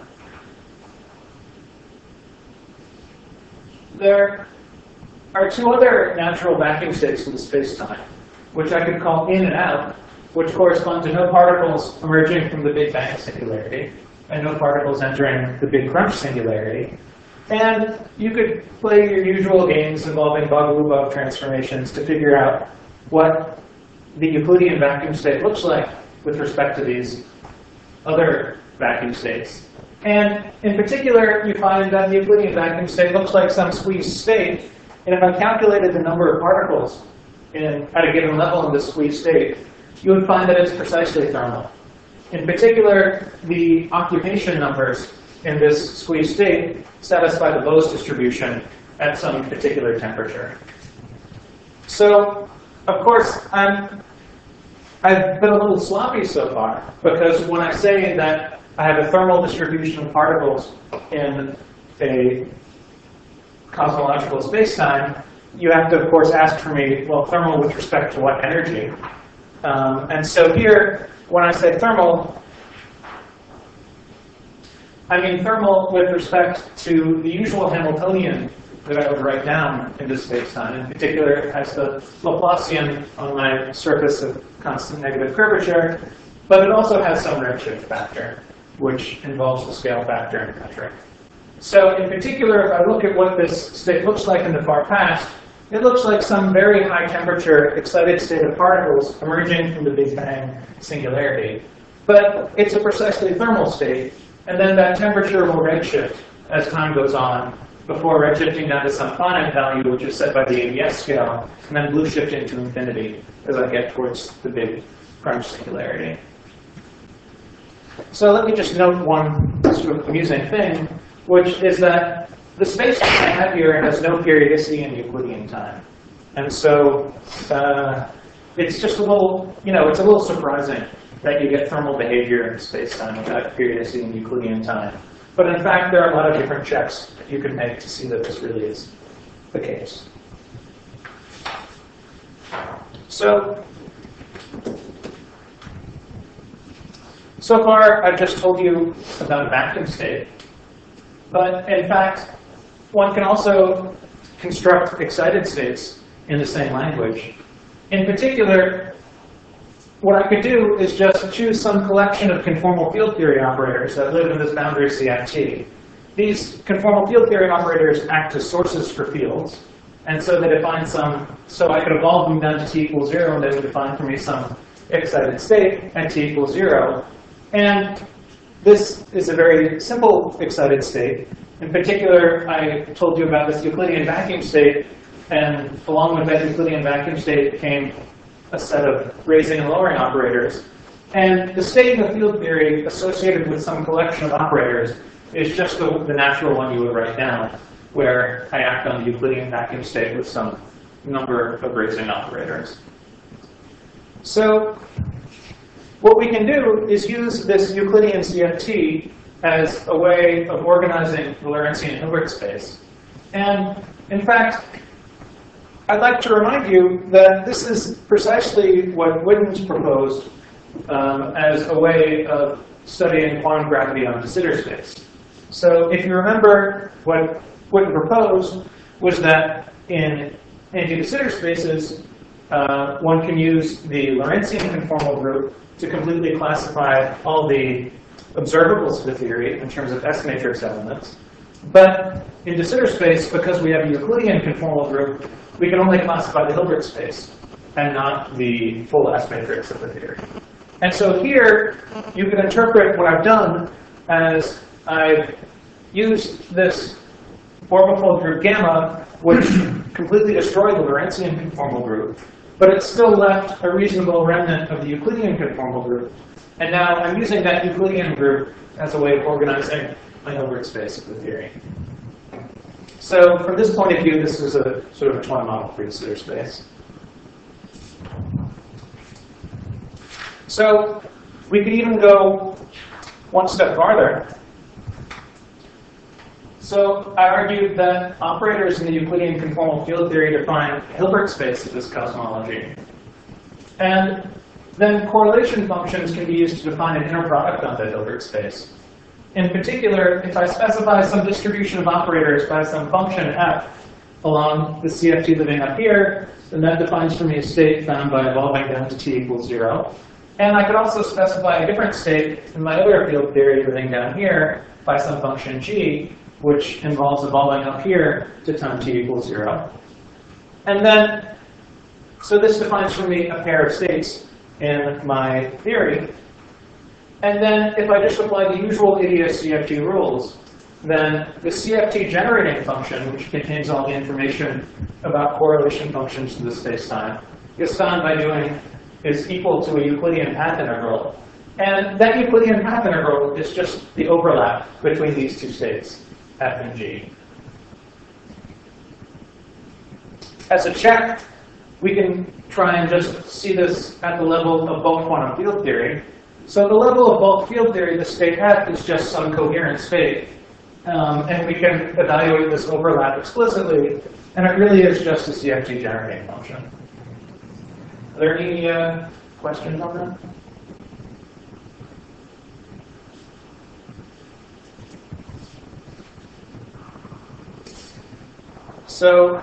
there are two other natural vacuum states in the space-time, which I could call in and out, which correspond to no particles emerging from the Big Bang singularity, and no particles entering the Big Crunch singularity. And you could play your usual games involving Bogoliubov transformations to figure out what the Euclidean vacuum state looks like with respect to these other vacuum states. And in particular, you find that the Euclidean vacuum state looks like some squeezed state. And if I calculated the number of particles at a given level in this squeezed state, you would find that it's precisely thermal. In particular, the occupation numbers in this squeezed state satisfy the Bose distribution at some particular temperature. So, of course, I've been a little sloppy so far, because when I say that I have a thermal distribution of particles in a cosmological space-time, you have to, of course, ask for me, well, thermal with respect to what energy? And so here, when I say thermal, I mean thermal with respect to the usual Hamiltonian that I would write down in this space-time. In particular, it has the Laplacian on my surface of constant negative curvature, but it also has some redshift factor, which involves the scale factor in metric. So in particular, if I look at what this state looks like in the far past, it looks like some very high temperature excited state of particles emerging from the Big Bang singularity. But it's a precisely thermal state, and then that temperature will redshift as time goes on, before redshifting down to some finite value, which is set by the ABS scale, and then blue shifting to infinity as I get towards the Big Crunch singularity. So let me just note one sort of amusing thing, which is that the space I have here has no periodicity in Euclidean time. And so it's just a little, it's a little surprising that you get thermal behavior in space-time without periodicity in Euclidean time. But in fact, there are a lot of different checks that you can make to see that this really is the case. So far, I've just told you about a vacuum state. But in fact, one can also construct excited states in the same language. In particular, what I could do is just choose some collection of conformal field theory operators that live in this boundary CFT. These conformal field theory operators act as sources for fields, and so they define so I could evolve them down to t equals 0, and they would define for me some excited state at t equals 0. And this is a very simple excited state. In particular, I told you about this Euclidean vacuum state, and along with that Euclidean vacuum state came a set of raising and lowering operators. And the state in the field theory associated with some collection of operators is just the natural one you would write down, where I act on the Euclidean vacuum state with some number of raising operators. So what we can do is use this Euclidean CFT as a way of organizing the Lorentzian Hilbert space. And in fact, I'd like to remind you that this is precisely what Witten's proposed as a way of studying quantum gravity on de Sitter space. So if you remember, what Witten proposed was that in anti-de Sitter spaces, one can use the Lorentzian conformal group to completely classify all the observables of the theory in terms of S matrix elements. But in de Sitter space, because we have a Euclidean conformal group, we can only classify the Hilbert space and not the full S matrix of the theory. And so here, you can interpret what I've done as I've used this orbifold group gamma, which completely destroyed the Lorentzian conformal group, but it still left a reasonable remnant of the Euclidean conformal group. And now I'm using that Euclidean group as a way of organizing my Hilbert space of the theory. So from this point of view, this is a sort of a Twine model for de Sitter space. So we could even go one step farther. So I argued that operators in the Euclidean conformal field theory define Hilbert space of this cosmology. And then correlation functions can be used to define an inner product on that Hilbert space. In particular, if I specify some distribution of operators by some function f along the CFT living up here, then that defines for me a state found by evolving down to t equals 0. And I could also specify a different state in my other field theory living down here by some function g, which involves evolving up here to time t equals 0. And then, so this defines for me a pair of states in my theory. And then if I just apply the usual ADS CFT rules, then the CFT generating function, which contains all the information about correlation functions to the space-time, is found by doing is equal to a Euclidean path integral. And that Euclidean path integral is just the overlap between these two states, f and g. As a check, we can try and just see this at the level of bulk quantum field theory. So at the level of bulk field theory, the state f is just some coherent state. And we can evaluate this overlap explicitly, and it really is just a CFT generating function. Are there any questions on that? So,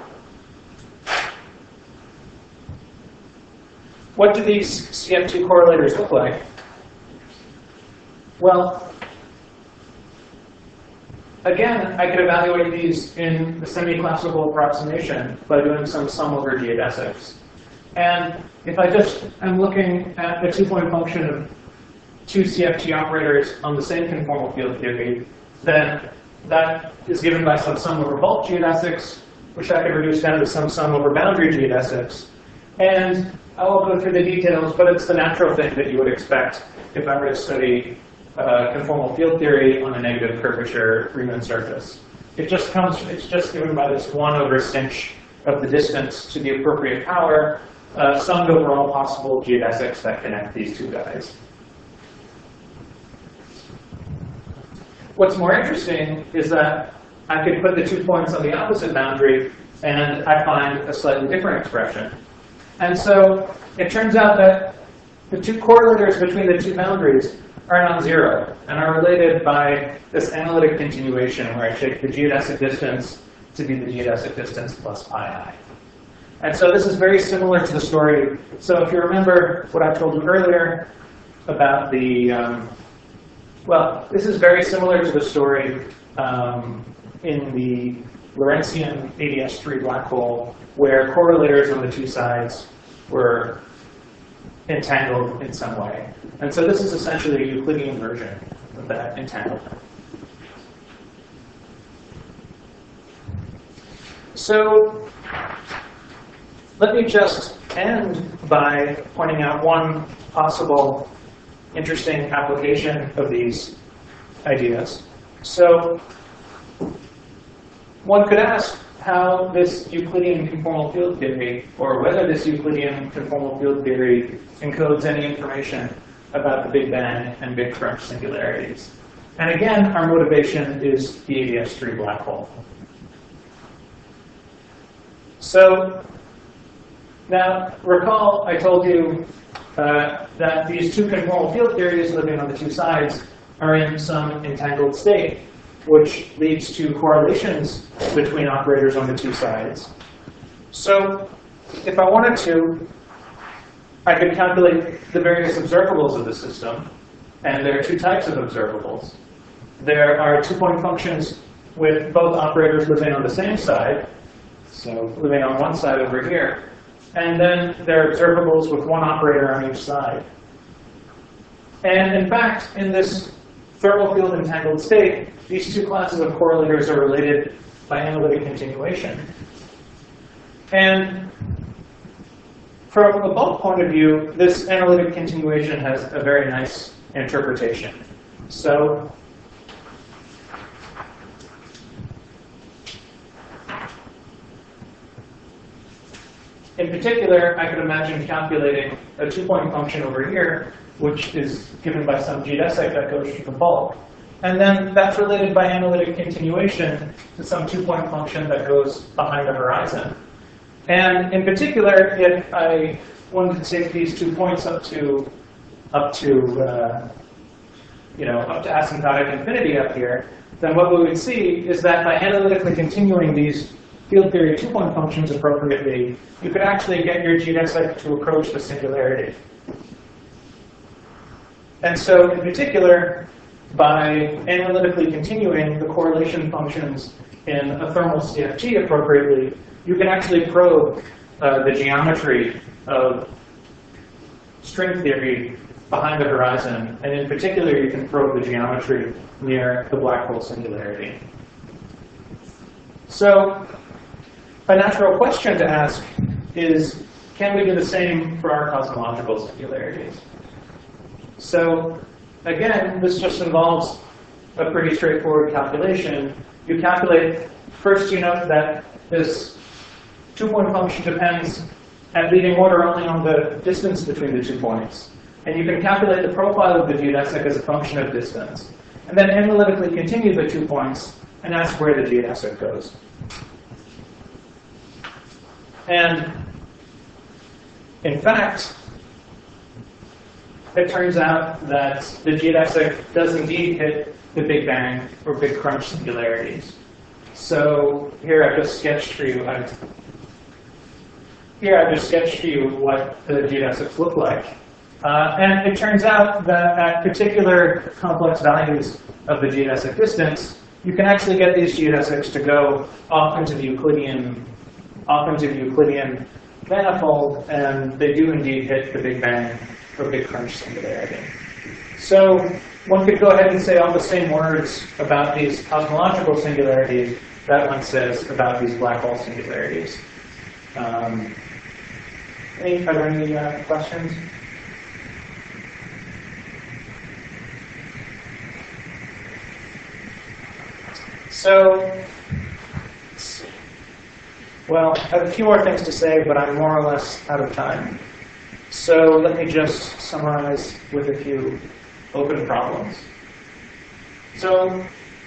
what do these CFT correlators look like? Well, again, I could evaluate these in the semi-classical approximation by doing some sum over geodesics. And if I just am looking at the two-point function of two CFT operators on the same conformal field theory, then that is given by some sum over bulk geodesics, which I could reduce down to some sum over boundary geodesics. And I won't go through the details, but it's the natural thing that you would expect if I were to study conformal field theory on a negative curvature Riemann surface. It's just given by this 1 over sinh of the distance to the appropriate power, summed over all possible geodesics that connect these two guys. What's more interesting is that I could put the 2 points on the opposite boundary, and I find a slightly different expression. And so it turns out that the two correlators between the two boundaries are non-zero and are related by this analytic continuation where I take the geodesic distance to be the geodesic distance plus pi I. And so this is very similar to the story. So if you remember what I told you earlier about the, well, this is very similar to the story in the Lorentzian ADS3 black hole where correlators on the two sides were entangled in some way. And so this is essentially a Euclidean version of that entanglement. So let me just end by pointing out one possible interesting application of these ideas. So one could ask how this Euclidean conformal field theory, or whether this Euclidean conformal field theory encodes any information about the Big Bang and Big Crunch singularities. And again, our motivation is the ADS3 black hole. So now, recall I told you that these two conformal field theories living on the two sides are in some entangled state, which leads to correlations between operators on the two sides. So if I wanted to, I could calculate the various observables of the system. And there are two types of observables. There are two-point functions with both operators living on the same side, so living on one side over here. And then there are observables with one operator on each side. And in fact, in this thermal field entangled state, these two classes of correlators are related by analytic continuation. And from a bulk point of view, this analytic continuation has a very nice interpretation. So in particular, I could imagine calculating a two-point function over here which is given by some geodesic that goes to the bulk. And then that's related by analytic continuation to some two-point function that goes behind the horizon. And in particular, if I wanted to take these 2 points up to asymptotic infinity up here, then what we would see is that by analytically continuing these field theory two-point functions appropriately, you could actually get your geodesic to approach the singularity. And so, in particular, by analytically continuing the correlation functions in a thermal CFT appropriately, you can actually probe the geometry of string theory behind the horizon, and in particular, you can probe the geometry near the black hole singularity. So, a natural question to ask is, can we do the same for our cosmological singularities? So, again, this just involves a pretty straightforward calculation. You calculate, first you note that this two-point function depends at leading order only on the distance between the 2 points. And you can calculate the profile of the geodesic as a function of distance. And then analytically continue the 2 points and ask where the geodesic goes. And in fact, it turns out that the geodesic does indeed hit the Big Bang or Big Crunch singularities. So here I've just sketched for you. What the geodesics look like. And it turns out that at particular complex values of the geodesic distance, you can actually get these geodesics to go off into the Euclidean manifold, and they do indeed hit the Big Bang or Big Crunch singularity. So one could go ahead and say all the same words about these cosmological singularities that one says about these black hole singularities. Are there any questions? So, let's see. Well, I have a few more things to say, but I'm more or less out of time. So let me just summarize with a few open problems. So,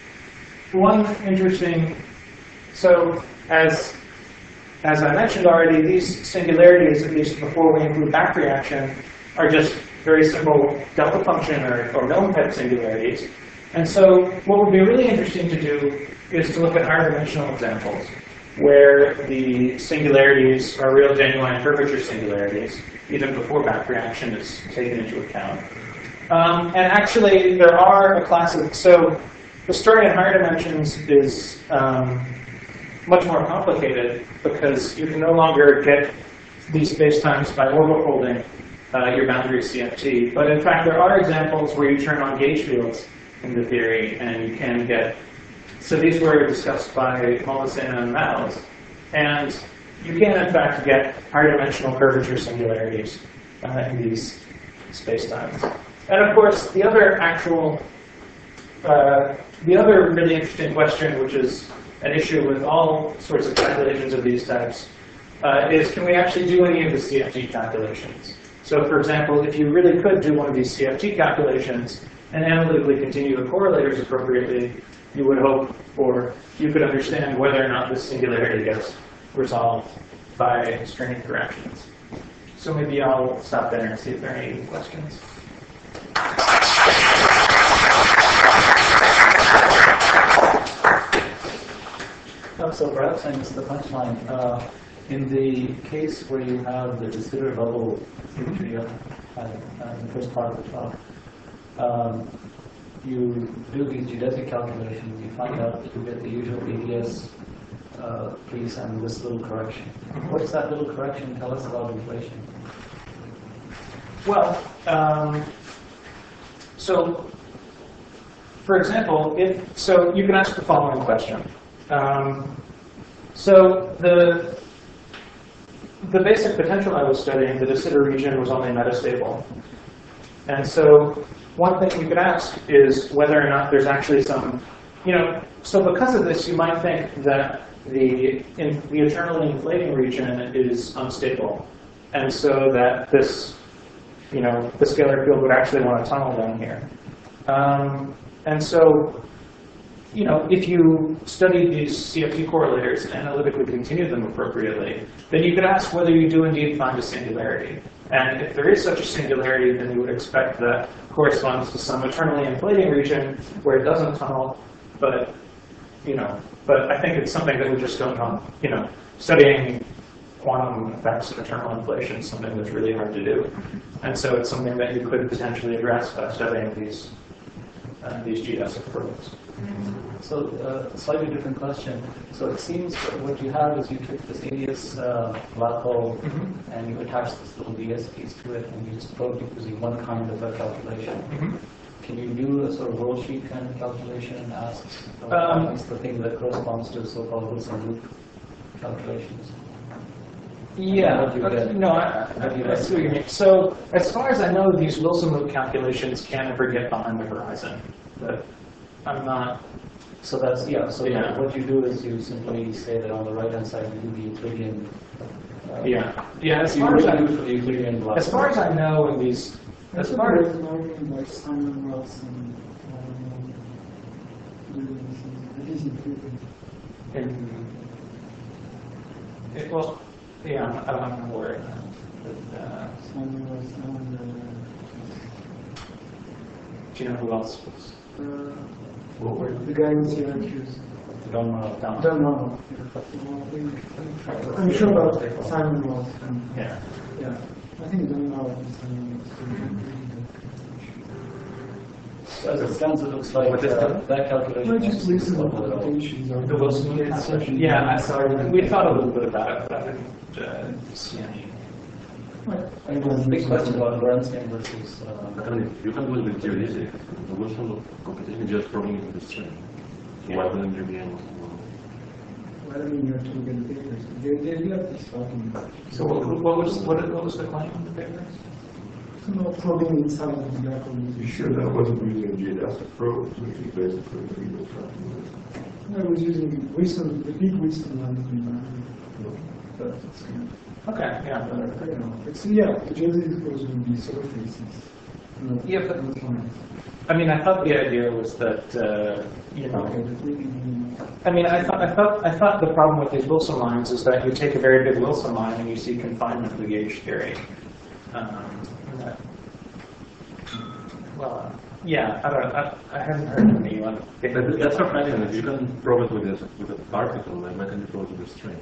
as I mentioned already, these singularities, at least before we include back reaction, are just very simple delta function or gnome-type singularities. And so what would be really interesting to do is to look at higher dimensional examples where the singularities are real genuine curvature singularities, even before back reaction is taken into account. And actually, there are a class of, so the story in higher dimensions is much more complicated because you can no longer get these spacetimes by orbital holding your boundary CFT. But in fact, there are examples where you turn on gauge fields in the theory, and you can get, so these were discussed by Molisena and Miles, and you can in fact get higher dimensional curvature singularities in these spacetimes. And of course, the other really interesting question, which is an issue with all sorts of calculations of these types, is can we actually do any of the CFT calculations? So for example, if you really could do one of these CFT calculations and analytically continue the correlators appropriately, you would hope, or you could understand whether or not this singularity gets resolved by string interactions. So maybe I'll stop there and see if there are any questions. So perhaps I missed the punchline. In the case where you have the de Sitter bubble symmetry in the first part of the talk, you do these geodesic calculations, you find out that you get the usual ADS piece and this little correction. What is that little correction? Tell us about inflation. Well, so for example, so you can ask the following question. So the basic potential I was studying, the de Sitter region, was only metastable. And so one thing you could ask is whether or not there's actually some, so because of this, you might think that the eternally inflating region is unstable. And so that this, the scalar field would actually want to tunnel down here. And so, if you study these CFT correlators and analytically continue them appropriately, then you could ask whether you do indeed find a singularity. And if there is such a singularity, then you would expect that corresponds to some eternally inflating region where it doesn't tunnel, but I think it's something that we just don't know. Studying quantum effects of eternal inflation is something that's really hard to do. And so it's something that you could potentially address by studying these geodesic probes. So, slightly different question. So it seems that what you have is you took this alias black hole and you attach this little DS piece to it and you just probe using one kind of a calculation. Can you do a sort of worldsheet kind of calculation and ask what's the thing that corresponds to so-called Wilson loop calculations? Yeah, no, I see what you mean. So as far as I know, these Wilson loop calculations can't ever get behind the horizon. But I'm not. So that's, so what you do is you simply say that on the right-hand side you do the Euclidean. As far as I know in these. That's As far as like Simon Wells and at least I don't know where. Simon Wells and Do you know who else was? the guy in Syracuse. Don't know. Don't know. I'm sure about Simon Wells. Yeah. Yeah. I think don't know about Simon Wells. So as it stands, it looks like that calculation. Well, just listen to the quotations or The Wilson loop. We thought a little bit about it, but I didn't see any. And there's a big question about Bernstein versus. You can do it with geodesic. The Wilson loop computation is just probing the string. Why wouldn't there be any? Well, I mean, you have to look at the papers. They have this talking about. So what was the claim on the papers? Probing inside of the black hole. You sure that wasn't using geodesic probes, which is basically what he was talking about? I was using the big Wilson line. Okay, yeah. The geodesic probes would be surfaces. Yeah, but I mean, I thought the idea was that I mean, I thought the problem with these Wilson lines is that you take a very big Wilson line and you see confinement of the gauge theory. I haven't heard of anyone. That's surprising. If you can probe it with a particle, then why can't you probe it with a string?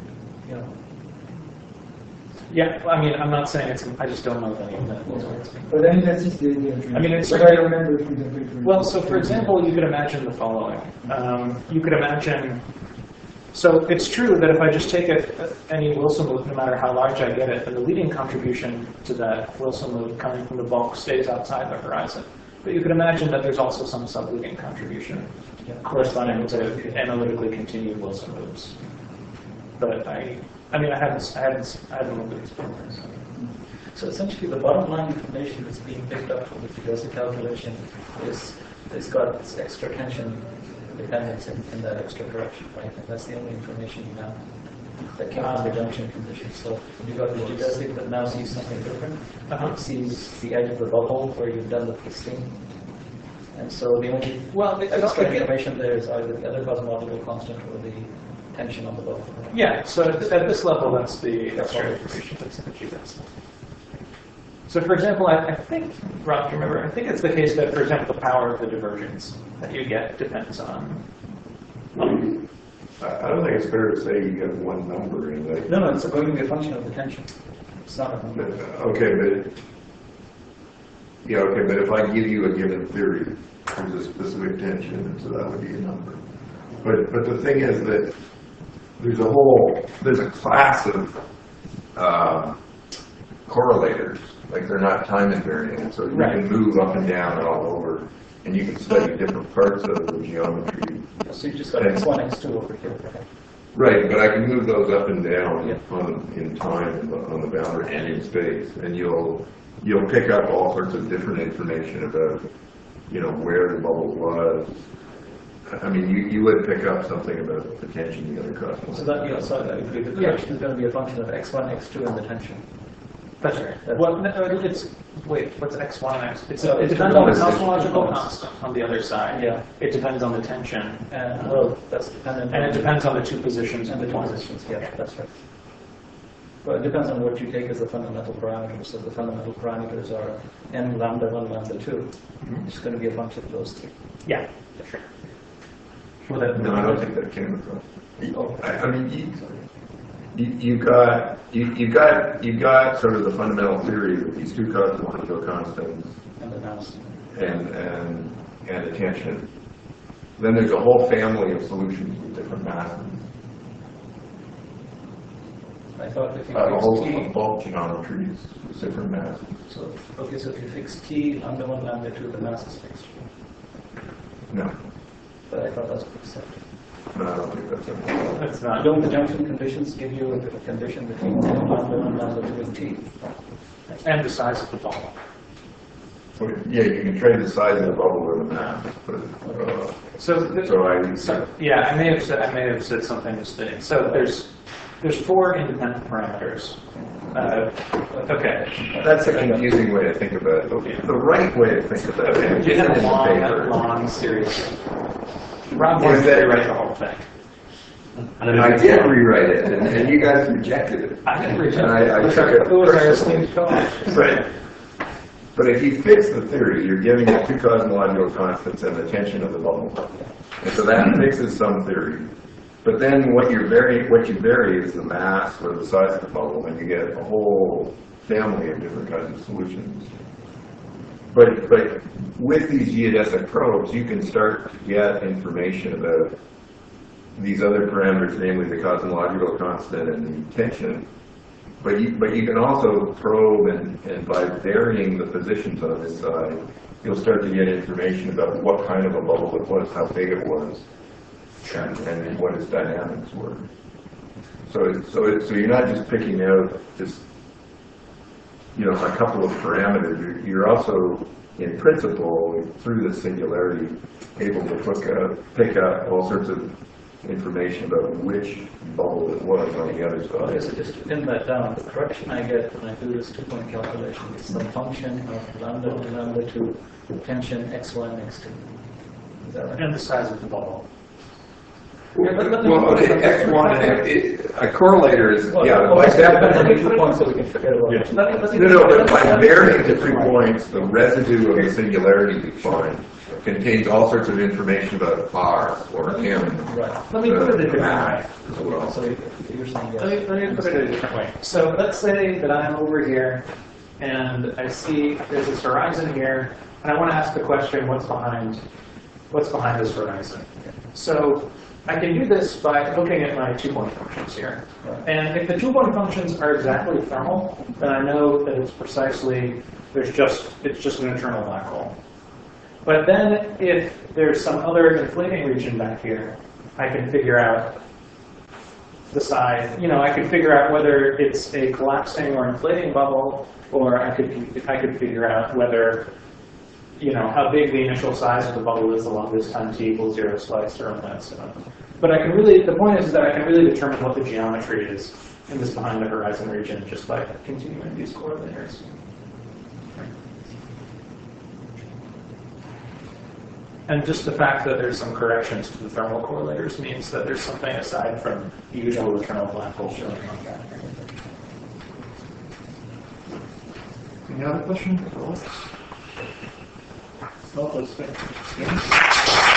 Yeah, I mean, I'm not saying it's. I just don't know of any of that. But then that's just the idea. I mean, it's. But I remember from the paper. Well, so for example, you could imagine the following. You could imagine. So it's true that if I just take any Wilson loop, no matter how large I get it, then the leading contribution to that Wilson loop coming from the bulk stays outside the horizon. But you could imagine that there's also some subleading contribution corresponding to analytically continued Wilson loops. But I haven't looked at these papers. So essentially, the bottom line information that's being picked up from the geodesic calculation is it's got this extra tension dependence in that extra direction, right? And that's the only information you have that came from the junction condition. So you've got the geodesic that now sees something different. It sees the edge of the bubble where you've done the twisting. And so the only extra information there is either the other cosmological constant or the tension on the bubble. Yeah, so at this level, that's the extra information that's in the geodesic. So for example, I think, Rob, do you remember? I think it's the case that, for example, the power of the divergence that you get depends on. I don't think it's fair to say you get one number in that. No, it's going to be a function of the tension. It's not a number. But if I give you a given theory, there's a specific tension, and so that would be a number. But the thing is that there's a class of correlators. Like they're not time invariant, so you can move up and down and all over, and you can study different parts of the geometry. So you just got x1, x2 over here, right? Right, but I can move those up and down in time on the boundary and in space, and you'll pick up all sorts of different information about where the bubble was. I mean, you would pick up something about the tension the other cosmos. So that the correction is going to be a function of x1, x2, and the tension. That's right. Well, it's Wait, what's X1 and X? So It depends on the it's just- cosmological constant on the other side. Yeah. It depends on the tension. Well, that's dependent. And it depends on the two positions And in the between. positions, yeah, that's right. But it depends on what you take as the fundamental parameters. So the fundamental parameters are n lambda 1, lambda 2. It's going to be a function of those three. Yeah, for sure. Well, that- No, I don't think that came across. Oh. I mean, you got sort of the fundamental theory that these two cosmological constants And the mass. and attention. Then there's a whole family of solutions with different masses. I thought if you A fix whole t, bulk geometries with different masses. so, okay, so if you fix t, lambda 1, lambda 2, the mass is fixed. No, But I thought that's what you said. no, I don't think that's it. That's not. Don't the junction conditions give you a condition between lambda 1, lambda 2, and t? And the size of the ball. So, yeah, you can trade the size of the bubble with the mass, but, So, so yeah, I may have said something misleading. So there's 4 independent parameters. Okay. that's a confusing way to think about it. The right way to think about it, You is had in a the paper. long series. Rob wanted Is to that- rewrite the whole thing. And I did rewrite it, and you guys rejected it. I didn't reject And it. I took it Who was our personally. esteemed co-author? But if you fix the theory, you're giving it two cosmological constants and the tension of the bubble. And so that fixes some theory. But then what you vary is the mass or the size of the bubble, and you get a whole family of different kinds of solutions. But with these geodesic probes, you can start to get information about these other parameters, namely the cosmological constant and the tension. But you can also probe, and by varying the positions on this side, you'll start to get information about what kind of a bubble it was, how big it was, and what its dynamics were. So you're not just picking out just a couple of parameters. You're also, in principle, through the singularity, able to pick up all sorts of information about which bubble it was on the other Okay, side. so just to pin that down, the correction I get when I do this 2-point calculation is some function of lambda 1, lambda 2, tension x1, x2. Is that right? And the size of the bubble. Well, okay, X1 and a correlator is, yeah, Well, like that. let me 2 points so we can forget about it. No, but by varying the 3 points, the residue of the singularity you find contains all sorts of information about R or M. Right. Let me put it a different way. As well. So you're saying Let yes. me put it a different way. So let's say that I'm over here and I see there's this horizon here, and I want to ask the question, what's behind this horizon? So I can do this by looking at my 2-point functions here. And if the 2-point functions are exactly thermal, then I know that it's precisely, it's just an internal black hole. But then if there's some other inflating region back here, I can figure out the size, I could figure out whether it's a collapsing or inflating bubble, or I could figure out whether, how big the initial size of the bubble is along this time t equals 0 slice or that stuff. But the point is that I can really determine what the geometry is in this behind the horizon region just by continuing these correlators. And just the fact that there's some corrections to the thermal correlators means that there's something aside from the usual internal black hole showing on that. Any other questions? No, let's finish.